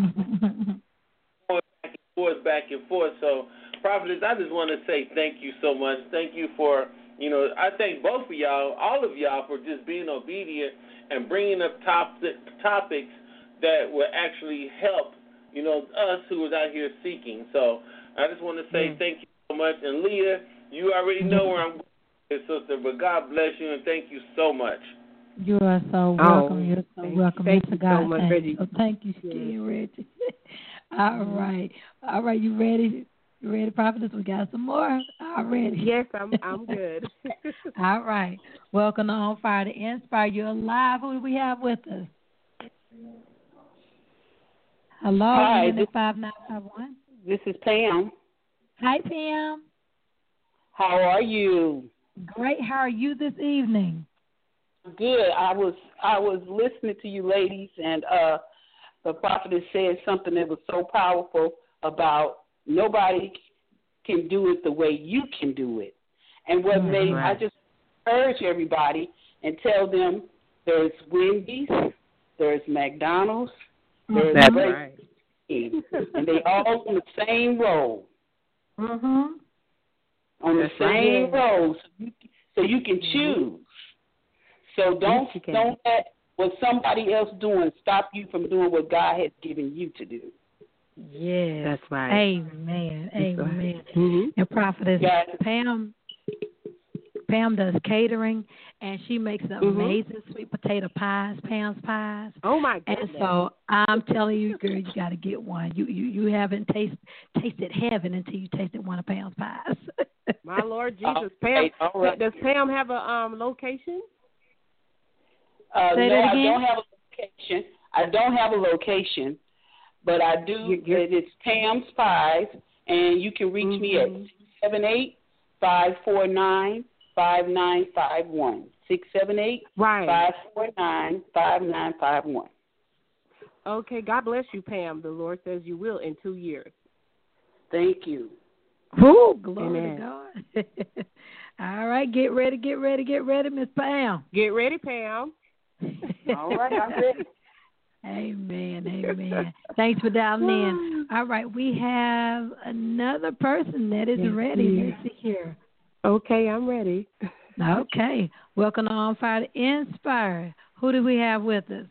So back and forth. So, Prophetess, I just want to say thank you so much. Thank you for, I thank both of y'all, all of y'all, for just being obedient and bringing up topics that will actually help, us who is out here seeking. So I just want to say thank you so much. And Leah, you already know where I'm going, sister, but God bless you and thank you so much. You are so welcome. You're so welcome. Thank you so much, Reggie. So thank you, Steve, Reggie. All right. You ready? You ready, Prophetess? We got some more already. Yes, I'm good. All right. Welcome to On Fire to Inspire. You're live. Who do we have with us? Hello. Hi. 5951. This is Pam. Hi, Pam. How are you? Great. How are you this evening? Good. I was listening to you ladies, and the prophetess said something that was so powerful about nobody can do it the way you can do it. And what made, I just urge everybody and tell them there's Wendy's, there's McDonald's, there's and they all on the same road. On the same road, so you can choose. So don't let what somebody else doing stop you from doing what God has given you to do. Yes, that's right. Amen. Amen. Right. And Prophetess Pam does catering, and she makes amazing sweet potato pies, Pam's pies. Oh my goodness! And so I'm telling you, girl, you got to get one. You haven't tasted heaven until you tasted one of Pam's pies. My Lord Jesus, Pam. Does Pam have a location? No, I don't have a location. I don't have a location, but I do. It's Pam's Pies, and you can reach me at 678-549-5951. 678-549-5951. Okay, God bless you, Pam. The Lord says you will in 2 years. Thank you. Oh, glory to God. All right, get ready, Miss Pam. Get ready, Pam. All right, I'm ready. Amen. Thanks for dialing in. All right, we have another person that is ready. Let's see here. Okay, I'm ready. Okay. Welcome on Fire to Inspire. Who do we have with us?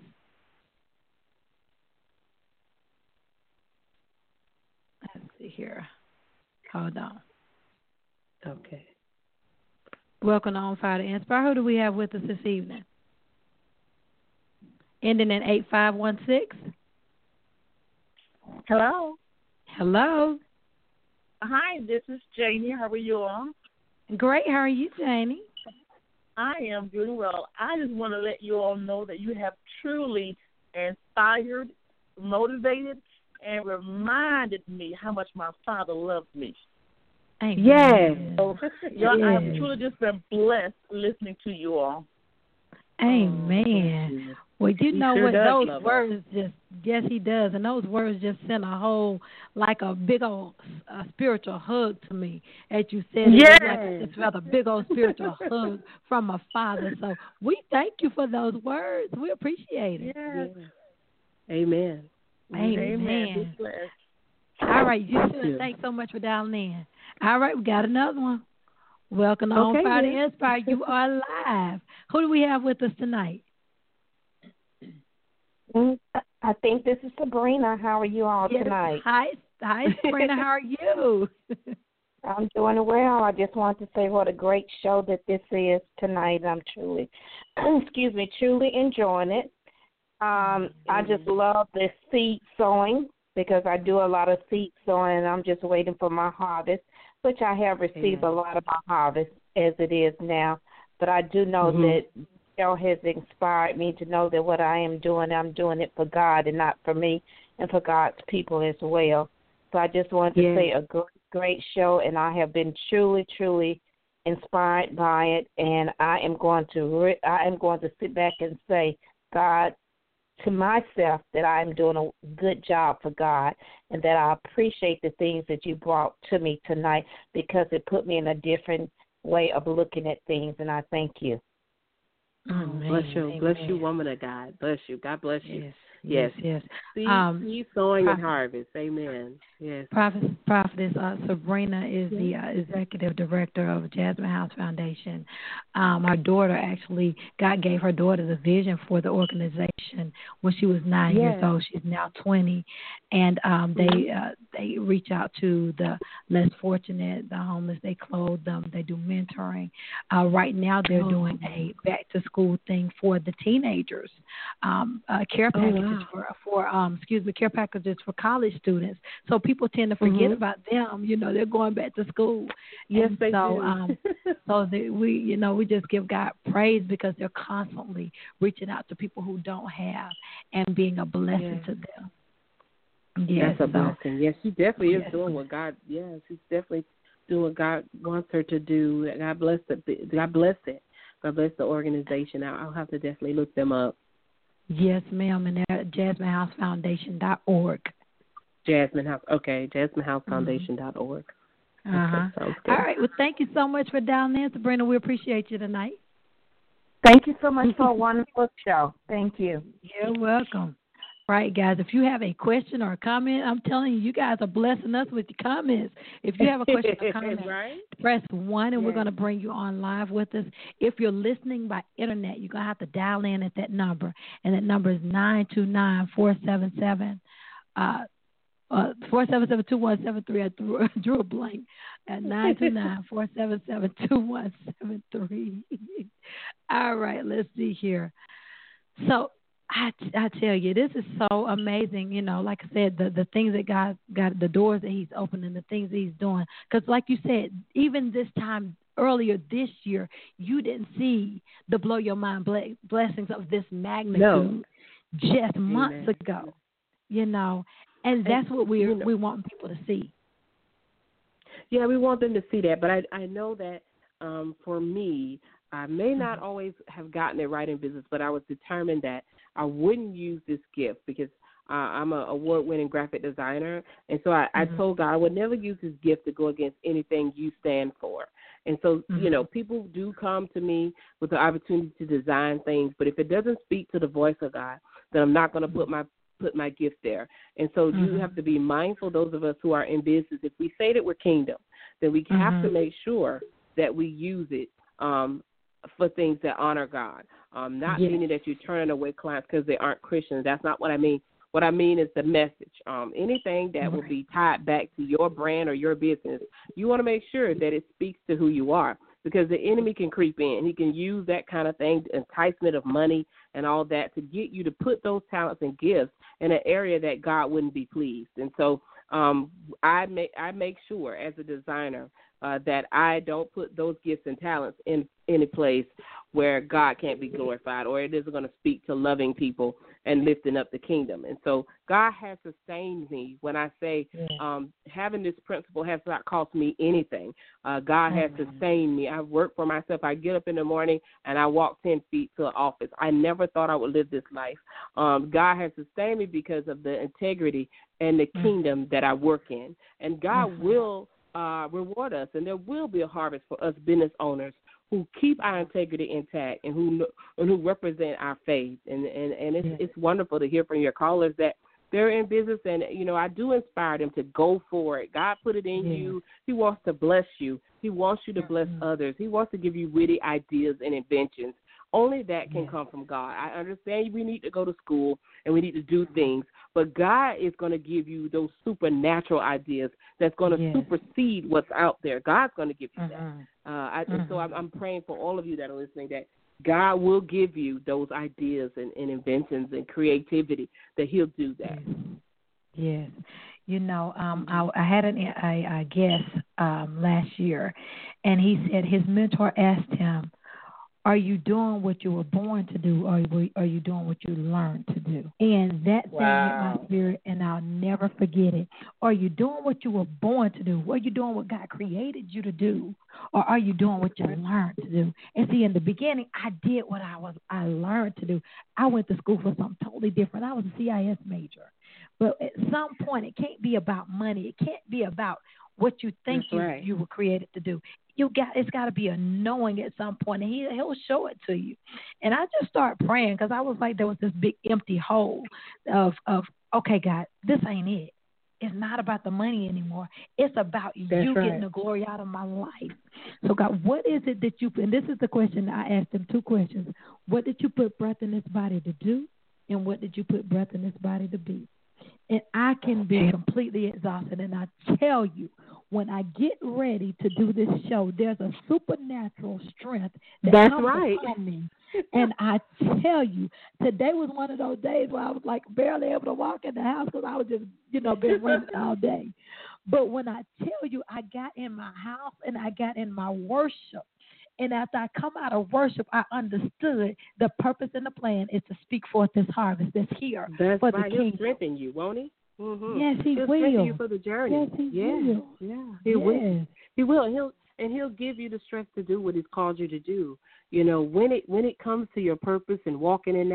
Let's see here. Hold on. Okay. Welcome on Fire to Inspire. Who do we have with us this evening? Ending in 8516. Hello. Hello. Hi, this is Janie. How are you all? Great. How are you, Janie? I am doing well. I just want to let you all know that you have truly inspired, motivated, and reminded me how much my Father loved me. Yes. So, I have truly just been blessed listening to you all. Amen. Well, you know sure what, those words us. yes, he does. And those words just sent a whole, like a big old spiritual hug to me. As you said, yes. It felt a big old spiritual hug from a father. So we thank you for those words. We appreciate it. Yes. Amen. Amen. All right, you too. Thanks so much for dialing in. All right, we got another one. Welcome on Fire to Inspire. You are live. Who do we have with us tonight? I think this is Sabrina. How are you all tonight? Hi, Sabrina. How are you? I'm doing well. I just want to say what a great show that this is tonight. I'm truly enjoying it. I just love the seed sowing because I do a lot of seed sowing, and I'm just waiting for my harvest, which I have received a lot of my harvest as it is now. But I do know that show has inspired me to know that what I am doing, I'm doing it for God and not for me, and for God's people as well. So I just wanted to say a great show, and I have been truly inspired by it. And I am going to sit back and say, God, to myself, that I am doing a good job for God, and that I appreciate the things that you brought to me tonight, because it put me in a different way of looking at things, and I thank you. Bless you, woman of God. Bless you. God bless you. Yes. Seed sowing and harvest. Amen. Yes. Prophetess Sabrina is the executive director of Jasmine House Foundation. Our daughter actually, God gave her daughter the vision for the organization when she was 9 years old. She's now 20, and they reach out to the less fortunate, the homeless. They clothe them. They do mentoring. Right now, they're doing a back to school thing for the teenagers. Care packages care packages for college students. So people tend to forget about them. You know, they're going back to school. Yes, and they do. So we just give God praise because they're constantly reaching out to people who don't have and being a blessing to them. Yes, that's a blessing. Yes, she definitely is doing what God. Yes, she's definitely doing what God wants her to do. God bless it. God bless the organization. I'll have to definitely look them up. Yes, ma'am. And JasmineHouseFoundation.org. Jasmine House. Okay, JasmineHouseFoundation.org. Uh-huh. Okay, all right. Well, thank you so much for dialing in, Sabrina. We appreciate you tonight. Thank you so much for a wonderful show. Thank you. You're welcome. Right, guys, if you have a question or a comment, I'm telling you, you guys are blessing us with your comments. If you have a question or comment, right? press 1, and we're going to bring you on live with us. If you're listening by internet, you're going to have to dial in at that number, and that number is 929-477. 477-2173. I drew a blank at 929-477-2173. All right, let's see here. So I tell you, this is so amazing. You know, like I said, the things that God got, the doors that He's opening, the things that He's doing. Because, like you said, even this time earlier this year, you didn't see the blow your mind blessings of this magnitude just months ago. You know, and that's what we want people to see. Yeah, we want them to see that. But I know that for me, I may not always have gotten it right in business, but I was determined that I wouldn't use this gift because I'm an award-winning graphic designer. And so I told God I would never use this gift to go against anything you stand for. And so, you know, people do come to me with the opportunity to design things, but if it doesn't speak to the voice of God, then I'm not going to put my gift there. And so you have to be mindful, those of us who are in business, if we say that we're kingdom, then we have to make sure that we use it for things that honor God. Not meaning that you're turning away clients because they aren't Christians. That's not what I mean. What I mean is the message. Anything that will be tied back to your brand or your business, you want to make sure that it speaks to who you are, because the enemy can creep in. He can use that kind of thing, enticement of money and all that, to get you to put those talents and gifts in an area that God wouldn't be pleased. And so I make sure as a designer that I don't put those gifts and talents in any place where God can't be glorified, or it isn't going to speak to loving people and lifting up the kingdom. And so God has sustained me when I say having this principle has not cost me anything. God has sustained me. I've worked for myself. I get up in the morning and I walk 10 feet to the office. I never thought I would live this life. God has sustained me because of the integrity and the kingdom that I work in. And God will reward us, and there will be a harvest for us business owners who keep our integrity intact and who represent our faith. And it's wonderful to hear from your callers that they're in business, and, you know, I do inspire them to go for it. God put it in you. He wants to bless you. He wants you to bless others. He wants to give you witty ideas and inventions. Only that can come from God. I understand we need to go to school and we need to do things, but God is going to give you those supernatural ideas that's going to supersede what's out there. God's going to give you that. So I'm praying for all of you that are listening that God will give you those ideas and inventions and creativity, that He'll do that. Yes. You know, I had a guest last year, and he said his mentor asked him, are you doing what you were born to do, or are you doing what you learned to do? And that thing hit my spirit, and I'll never forget it. Are you doing what you were born to do? Are you doing what God created you to do, or are you doing what you learned to do? And see, in the beginning, I did what I learned to do. I went to school for something totally different. I was a CIS major. But at some point, it can't be about money. It can't be about what you think you were created to do. It's got to be a knowing at some point, and He'll show it to you. And I just started praying, because I was like, there was this big empty hole of okay, God, this ain't it. It's not about the money anymore. It's about getting the glory out of my life. So, God, what is it that you put? And this is the question I asked him, 2 questions. What did you put breath in this body to do? And what did you put breath in this body to be? And I can be completely exhausted. And I tell you, when I get ready to do this show, there's a supernatural strength that comes upon me. And I tell you, today was one of those days where I was like barely able to walk in the house, because I was just, been running all day. But when I tell you, I got in my house and I got in my worship. And after I come out of worship, I understood the purpose and the plan is to speak forth this harvest that's here for the kingdom. He'll strengthen you, won't He? Mm-hmm. Yes, He will. He'll strengthen you for the journey. Yes, He will. Yeah, He will. He will. He'll give you the strength to do what He's called you to do. You know, when it comes to your purpose and walking in that,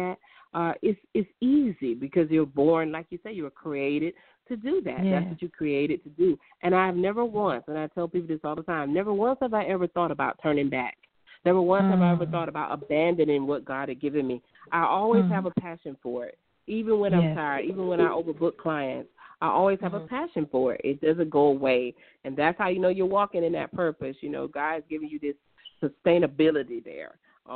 it's easy because you're born, like you say, you were created to do that. Yeah. That's what you created to do. And I've never once, and I tell people this all the time, never once have I ever thought about turning back. Never once have I ever thought about abandoning what God had given me. I always have a passion for it. Even when I'm tired, even when I overbook clients, I always have a passion for it. It doesn't go away. And that's how you know you're walking in that purpose. You know, God's giving you this sustainability there,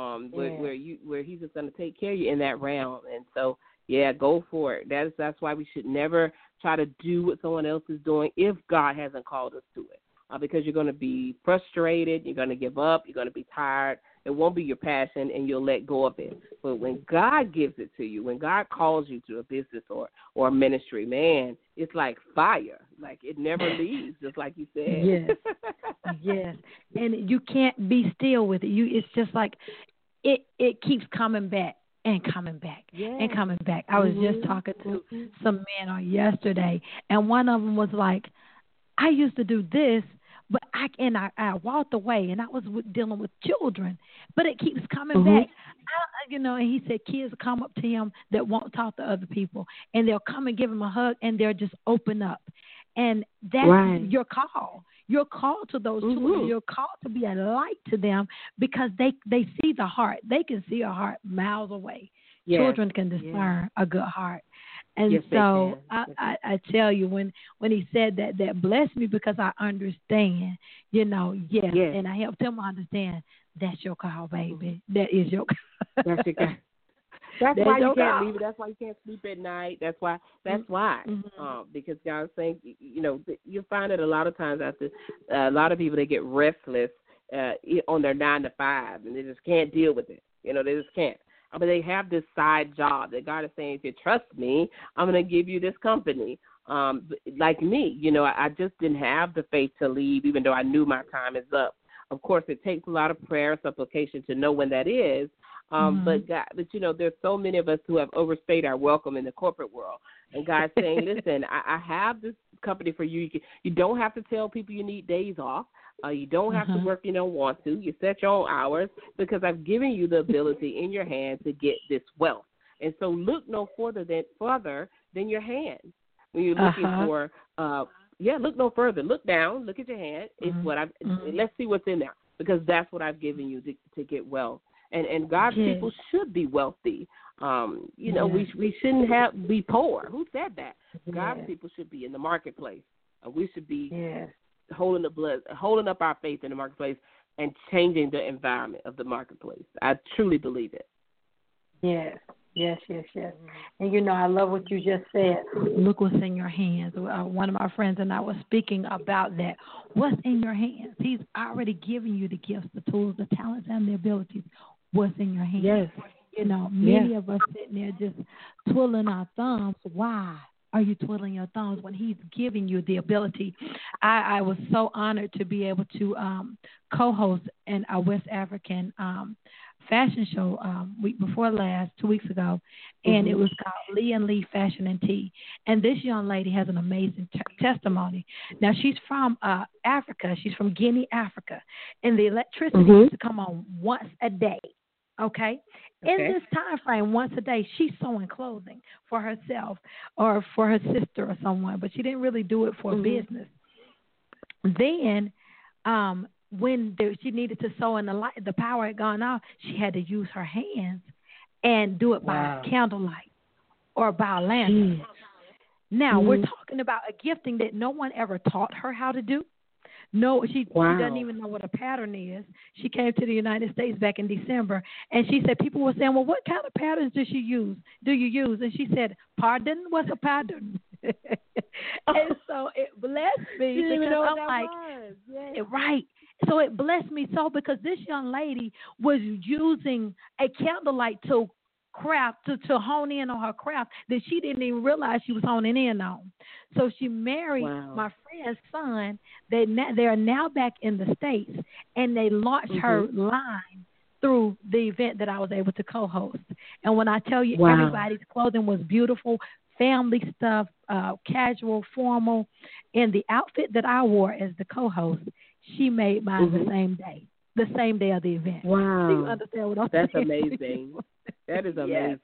where he's just going to take care of you in that realm. And so, yeah, go for it. That's why we should never try to do what someone else is doing if God hasn't called us to it. Because you're going to be frustrated, you're going to give up, you're going to be tired. It won't be your passion, and you'll let go of it. But when God gives it to you, when God calls you to a business or a ministry, man, it's like fire. Like it never leaves, just like you said. Yes, yes. And you can't be still with it. It's just like it keeps coming back and coming back and coming back. I was just talking to some men on yesterday, and one of them was like, I used to do this, but I walked away, and I was dealing with children, but it keeps coming back. And he said kids come up to him that won't talk to other people, and they'll come and give him a hug, and they'll just open up. And that's your call. You're called to those children. You're called to be a light to them because they see the heart. They can see a heart miles away. Yes. Children can discern a good heart. And so I tell you, when he said that blessed me because I understand, and I helped him understand that's your call, baby. That is your call. That's your call. That's why you can't leave it. That's why you can't sleep at night. That's why. Because God's saying, you find it a lot of times after a lot of people, they get restless on their 9 to 5, and they just can't deal with it. They just can't. But they have this side job that God is saying, if you trust me, I'm going to give you this company. Like me, I just didn't have the faith to leave, even though I knew my time is up. Of course, it takes a lot of prayer and supplication to know when that is. But there's so many of us who have overstayed our welcome in the corporate world. And God's saying, listen, I have this company for you. You don't have to tell people you need days off. You don't have to work you don't want to. You set your own hours because I've given you the ability in your hand to get this wealth. And so look no further than your hand. When you're looking for, look no further. Look down. Look at your hand. It's what let's see what's in there because that's what I've given you to get wealth. And God's people should be wealthy. We shouldn't be poor. Who said that? God's people should be in the marketplace. We should be holding up our faith in the marketplace and changing the environment of the marketplace. I truly believe it. Yes. And I love what you just said. Look what's in your hands. One of my friends and I was speaking about that. What's in your hands? He's already given you the gifts, the tools, the talents, and the abilities. What's in your hands? Yes. Many of us sitting there just twiddling our thumbs. Why are you twiddling your thumbs when he's giving you the ability? I was so honored to be able to co-host a West African fashion show week before last, 2 weeks ago, and it was called Lee and Lee Fashion and Tea. And this young lady has an amazing testimony. Now, she's from Africa. She's from Guinea, Africa, and the electricity used to come on once a day. Okay? In this time frame, once a day, she's sewing clothing for herself or for her sister or someone, but she didn't really do it for business. Then, when she needed to sew and the power had gone off, she had to use her hands and do it by candlelight or by a lantern. Now, we're talking about a gifting that no one ever taught her how to do. No, she doesn't even know what a pattern is. She came to the United States back in December, and she said people were saying, well, what kind of patterns do you use? And she said, pardon? What's a pattern? And so it blessed me because I'm like, right. So it blessed me so because this young lady was using a candlelight to craft, to hone in on her craft that she didn't even realize she was honing in on. So she married my friend's son. They are now back in the States, and they launched her line through the event that I was able to co-host. And when I tell you everybody's clothing was beautiful, family stuff, casual, formal, and the outfit that I wore as the co-host, she made mine the same day of the event. Wow. So you understand what I'm saying? That's amazing. That is amazing.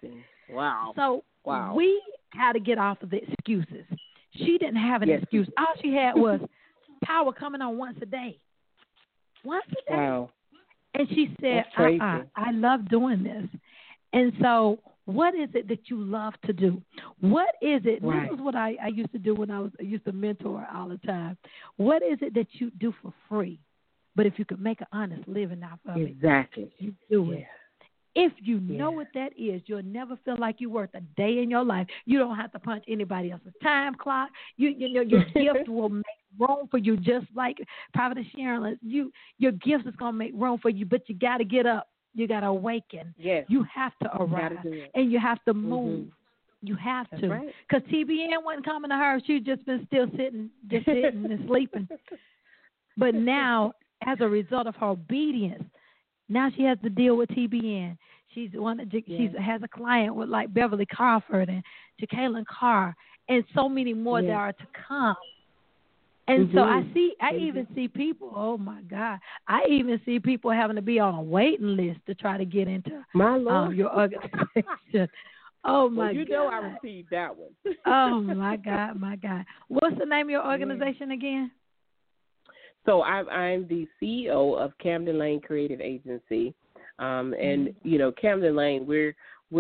Wow. So wow. we had to get off of the excuses. She didn't have an excuse. All she had was power coming on once a day. Once a day. Wow. And she said, I love doing this. And so what is it that you love to do? What is it? Right. This is what I used to do when I used to mentor all the time. What is it that you do for free? But if you could make an honest living off of it, you do it. If you know what that is, you'll never feel like you're worth a day in your life. You don't have to punch anybody else's time clock. You know, your gift will make room for you, just like Prophetess Sharon. Your gift is going to make room for you, but you got to get up. You got to awaken. Yes. You have to arise, and you have to move. Mm-hmm. You have That's to. right. Because TBN wasn't coming to her. She'd just been still sitting and sleeping. But now, as a result of her obedience, now she has to deal with TBN. She has a client with like Beverly Crawford and Jacqueline Carr and so many more that are to come. And so I even see people, oh my God, I even see people having to be on a waiting list to try to get into your organization. Oh my God. You know I received that one. Oh my God, my God. What's the name of your organization again? So I'm the CEO of Camden Lane Creative Agency, and you know Camden Lane, we're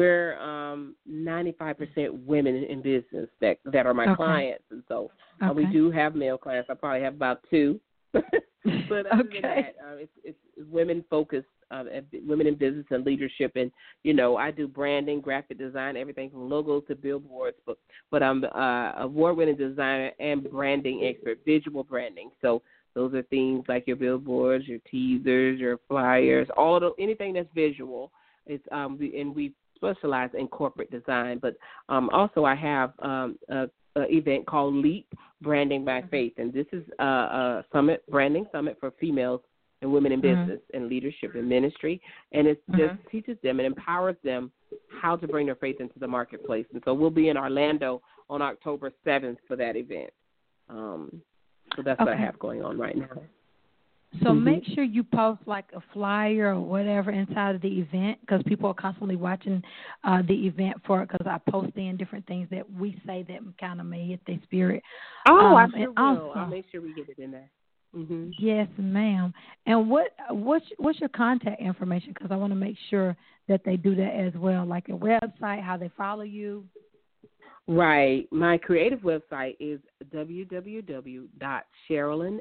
95% women in business that are my clients, and so we do have male clients. I probably have about 2, but other than that, it's women focused, women in business and leadership, and you know I do branding, graphic design, everything from logos to billboards, but I'm award-winning designer and branding expert, visual branding. So those are things like your billboards, your teasers, your flyers, anything that's visual. It's and we specialize in corporate design. But also I have an event called LEAP, Branding by Faith, and this is a branding summit for females and women in business and leadership and ministry, and it just teaches them and empowers them how to bring their faith into the marketplace. And so we'll be in Orlando on October 7th for that event. So that's what I have going on right now. So make sure you post like a flyer or whatever inside of the event, because people are constantly watching the event for it, because I post in different things that we say that kind of may hit their spirit. I sure will. Also, I'll make sure we get it in there. Yes, ma'am. And what's your contact information? Because I want to make sure that they do that as well, like your website, how they follow you. Right. My creative website is www.Sherilyn,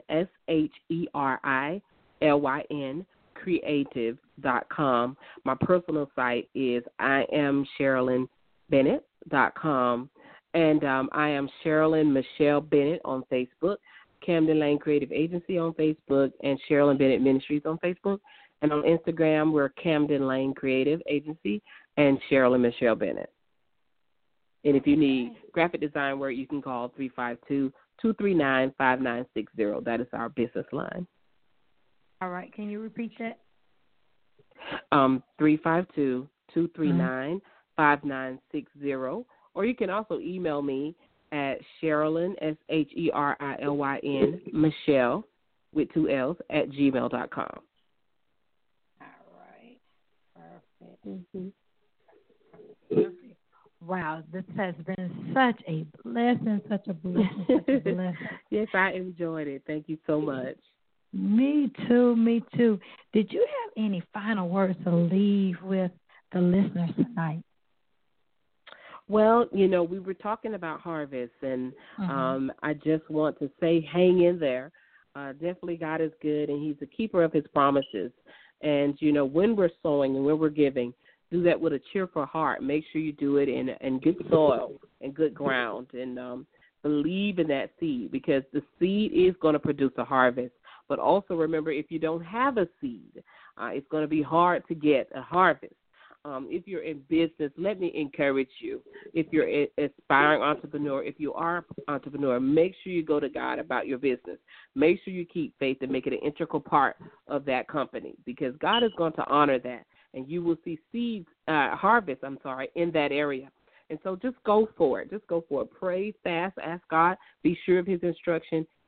SHERILYN, creative.com. My personal site is IamSherilynBennett.com. And I am Sherilyn Michelle Bennett on Facebook, Camden Lane Creative Agency on Facebook, and Sherilyn Bennett Ministries on Facebook. And on Instagram, we're Camden Lane Creative Agency and Sherilyn Michelle Bennett. And if you need graphic design work, you can call 352-239-5960. That is our business line. All right. Can you repeat that? 352-239-5960. Or you can also email me at Sherilyn, SHERILYN, Michelle, with 2 L's, at gmail.com. All right. Perfect. Wow, this has been such a blessing, such a blessing. Yes, I enjoyed it. Thank you so much. Me too. Did you have any final words to leave with the listeners tonight? Well, you know, we were talking about harvest, and I just want to say hang in there. Definitely God is good, and he's the keeper of his promises. And, you know, when we're sowing and when we're giving, do that with a cheerful heart. Make sure you do it in good soil and good ground, and believe in that seed, because the seed is going to produce a harvest. But also remember, if you don't have a seed, it's going to be hard to get a harvest. If you're in business, let me encourage you. If you're an aspiring entrepreneur, if you are an entrepreneur, make sure you go to God about your business. Make sure you keep faith and make it an integral part of that company, because God is going to honor that. And you will see harvest in that area. And so just go for it. Pray, fast, ask God, be sure of his instruction,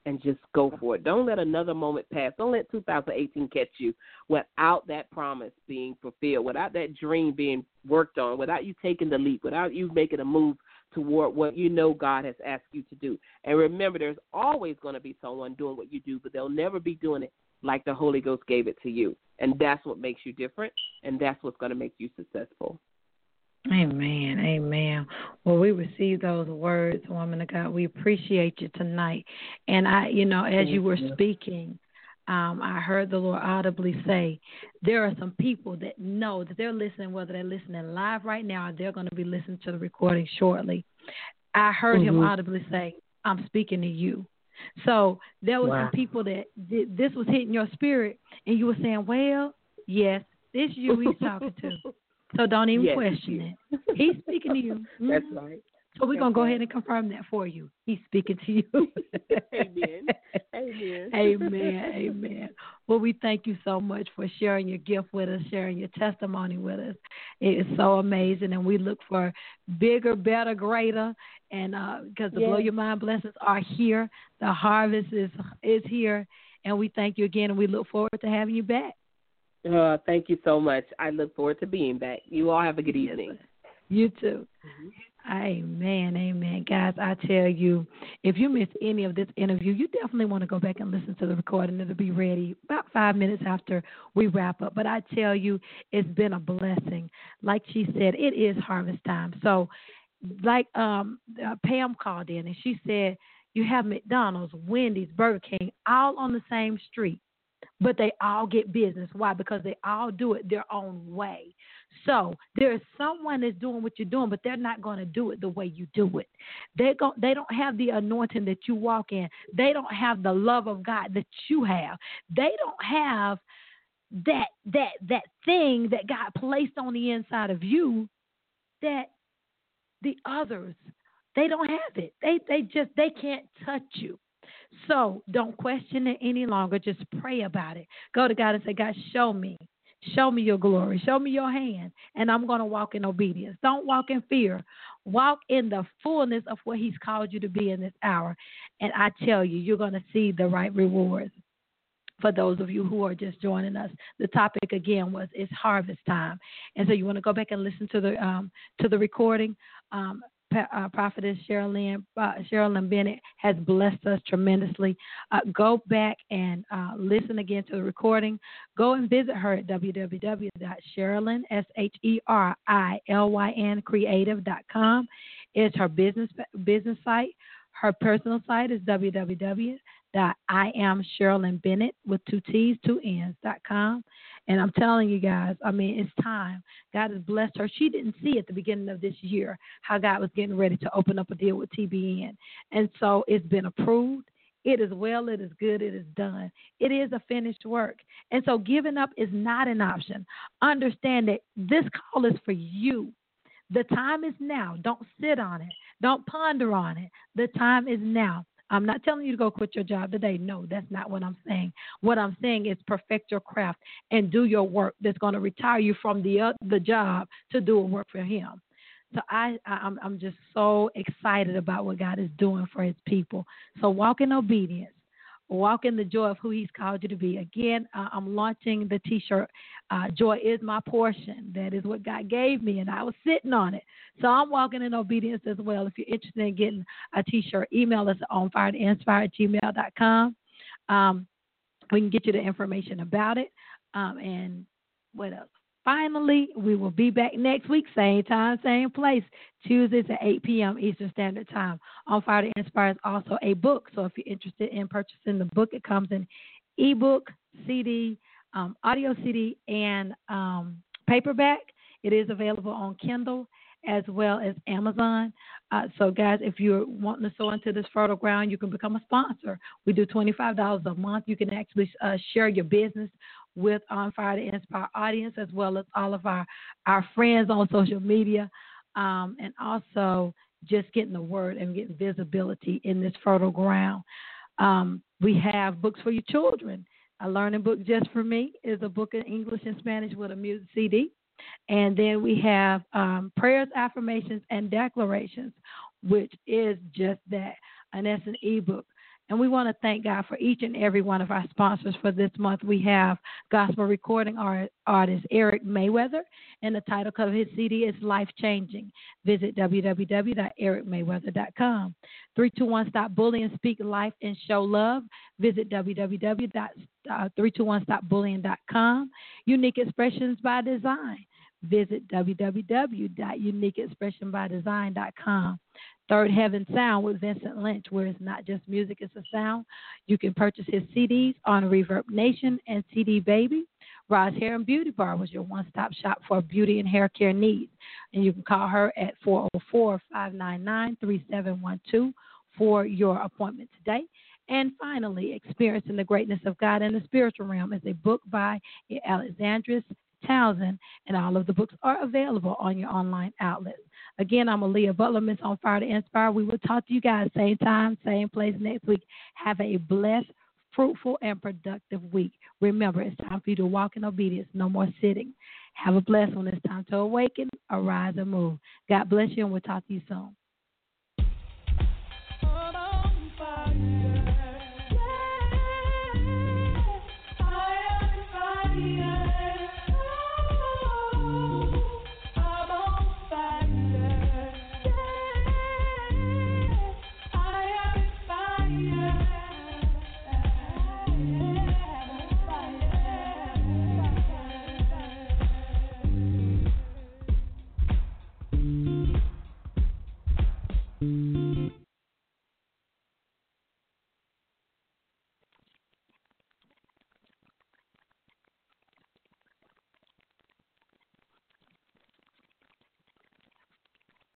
and just go for it. Don't let another moment pass. Don't let 2018 catch you without that promise being fulfilled, without that dream being worked on, without you taking the leap, without you making a move toward what you know God has asked you to do. And remember, there's always going to be someone doing what you do, but they'll never be doing it like the Holy Ghost gave it to you. And that's what makes you different, and that's what's going to make you successful. Amen. Amen. Well, we receive those words, woman of God. We appreciate you tonight. And as you were speaking, I heard the Lord audibly say, there are some people that know that they're listening, whether they're listening live right now or they're going to be listening to the recording shortly. I heard him audibly say, I'm speaking to you. So there were some people that this was hitting your spirit, and you were saying, well, yes, it's you he's talking to. So don't even question it. He's speaking to you. Mm-hmm. That's right. So we're going to go ahead and confirm that for you. He's speaking to you. Amen. Amen. Amen. Amen. Well, we thank you so much for sharing your gift with us, sharing your testimony with us. It is so amazing, and we look for bigger, better, greater, and because the Blow Your Mind blessings are here. The harvest is here, and we thank you again, and we look forward to having you back. Thank you so much. I look forward to being back. You all have a good evening. You too. Amen. Amen. Guys, I tell you, if you missed any of this interview, you definitely want to go back and listen to the recording. It'll be ready about 5 minutes after we wrap up. But I tell you, it's been a blessing. Like she said, it is harvest time. So like Pam called in and she said, you have McDonald's, Wendy's, Burger King, all on the same street. But they all get business. Why? Because they all do it their own way. So there's someone that's doing what you're doing, but they're not going to do it the way you do it. They don't have the anointing that you walk in. They don't have the love of God that you have. They don't have that thing that God placed on the inside of you that the others, they don't have it. They can't touch you. So don't question it any longer. Just pray about it. Go to God and say, God, show me your glory. Show me your hand, and I'm going to walk in obedience. Don't walk in fear. Walk in the fullness of what he's called you to be in this hour. And I tell you, you're going to see the right rewards. For those of you who are just joining us, the topic again it's harvest time. And so you want to go back and listen to the recording. Prophetess Sherilyn Bennett has blessed us tremendously. Go back and listen again to the recording. Go and visit her at www.sherilyn, SHERILYN creative.com. It's her business site. Her personal site is www.IamSherilynBennett with 2 T's, 2 N's.com. And I'm telling you guys, it's time. God has blessed her. She didn't see at the beginning of this year how God was getting ready to open up a deal with TBN. And so it's been approved. It is well, it is good, it is done. It is a finished work. And so giving up is not an option. Understand that this call is for you. The time is now. Don't sit on it. Don't ponder on it. The time is now. I'm not telling you to go quit your job today. No, that's not what I'm saying. What I'm saying is perfect your craft and do your work that's going to retire you from the job to do a work for him. So I'm just so excited about what God is doing for his people. So walk in obedience. Walk in the joy of who he's called you to be. Again, I'm launching the T-shirt, Joy is My Portion. That is what God gave me, and I was sitting on it. So I'm walking in obedience as well. If you're interested in getting a T-shirt, email us at onfiretoinspire@gmail.com. We can get you the information about it. And what else? Finally, we will be back next week, same time, same place, Tuesdays at 8 p.m. Eastern Standard Time. On Fire to Inspire is also a book. So if you're interested in purchasing the book, it comes in ebook, CD, audio CD, and paperback. It is available on Kindle as well as Amazon. So, guys, if you're wanting to sow into this fertile ground, you can become a sponsor. We do $25 a month. You can actually share your business with On Fire to Inspire audience, as well as all of our friends on social media, and also just getting the word and getting visibility in this fertile ground. We have books for your children. A learning book just for me is a book in English and Spanish with a music CD. And then we have prayers, affirmations, and declarations, which is just that. And that's an ebook. And we want to thank God for each and every one of our sponsors for this month. We have gospel recording artist Eric Mayweather, and the title of his CD is Life Changing. Visit www.ericmayweather.com. 321 Stop Bullying, Speak Life, and Show Love. Visit www.321stopbullying.com. Unique Expressions by Design. Visit www.uniqueexpressionbydesign.com. Third Heaven Sound with Vincent Lynch, where it's not just music, it's a sound. You can purchase his CDs on Reverb Nation and CD Baby. Roz Hair and Beauty Bar was your one-stop shop for beauty and hair care needs. And you can call her at 404-599-3712 for your appointment today. And finally, Experiencing the Greatness of God in the Spiritual Realm is a book by Alexandris Townsend, and all of the books are available on your online outlets. Again, I'm Aaliyah Butler, Miss On Fire to Inspire. We will talk to you guys same time, same place next week. Have a blessed, fruitful, and productive week. Remember, it's time for you to walk in obedience. No more sitting. Have a blessed one. It's time to awaken, arise, and move. God bless you, and we'll talk to you soon.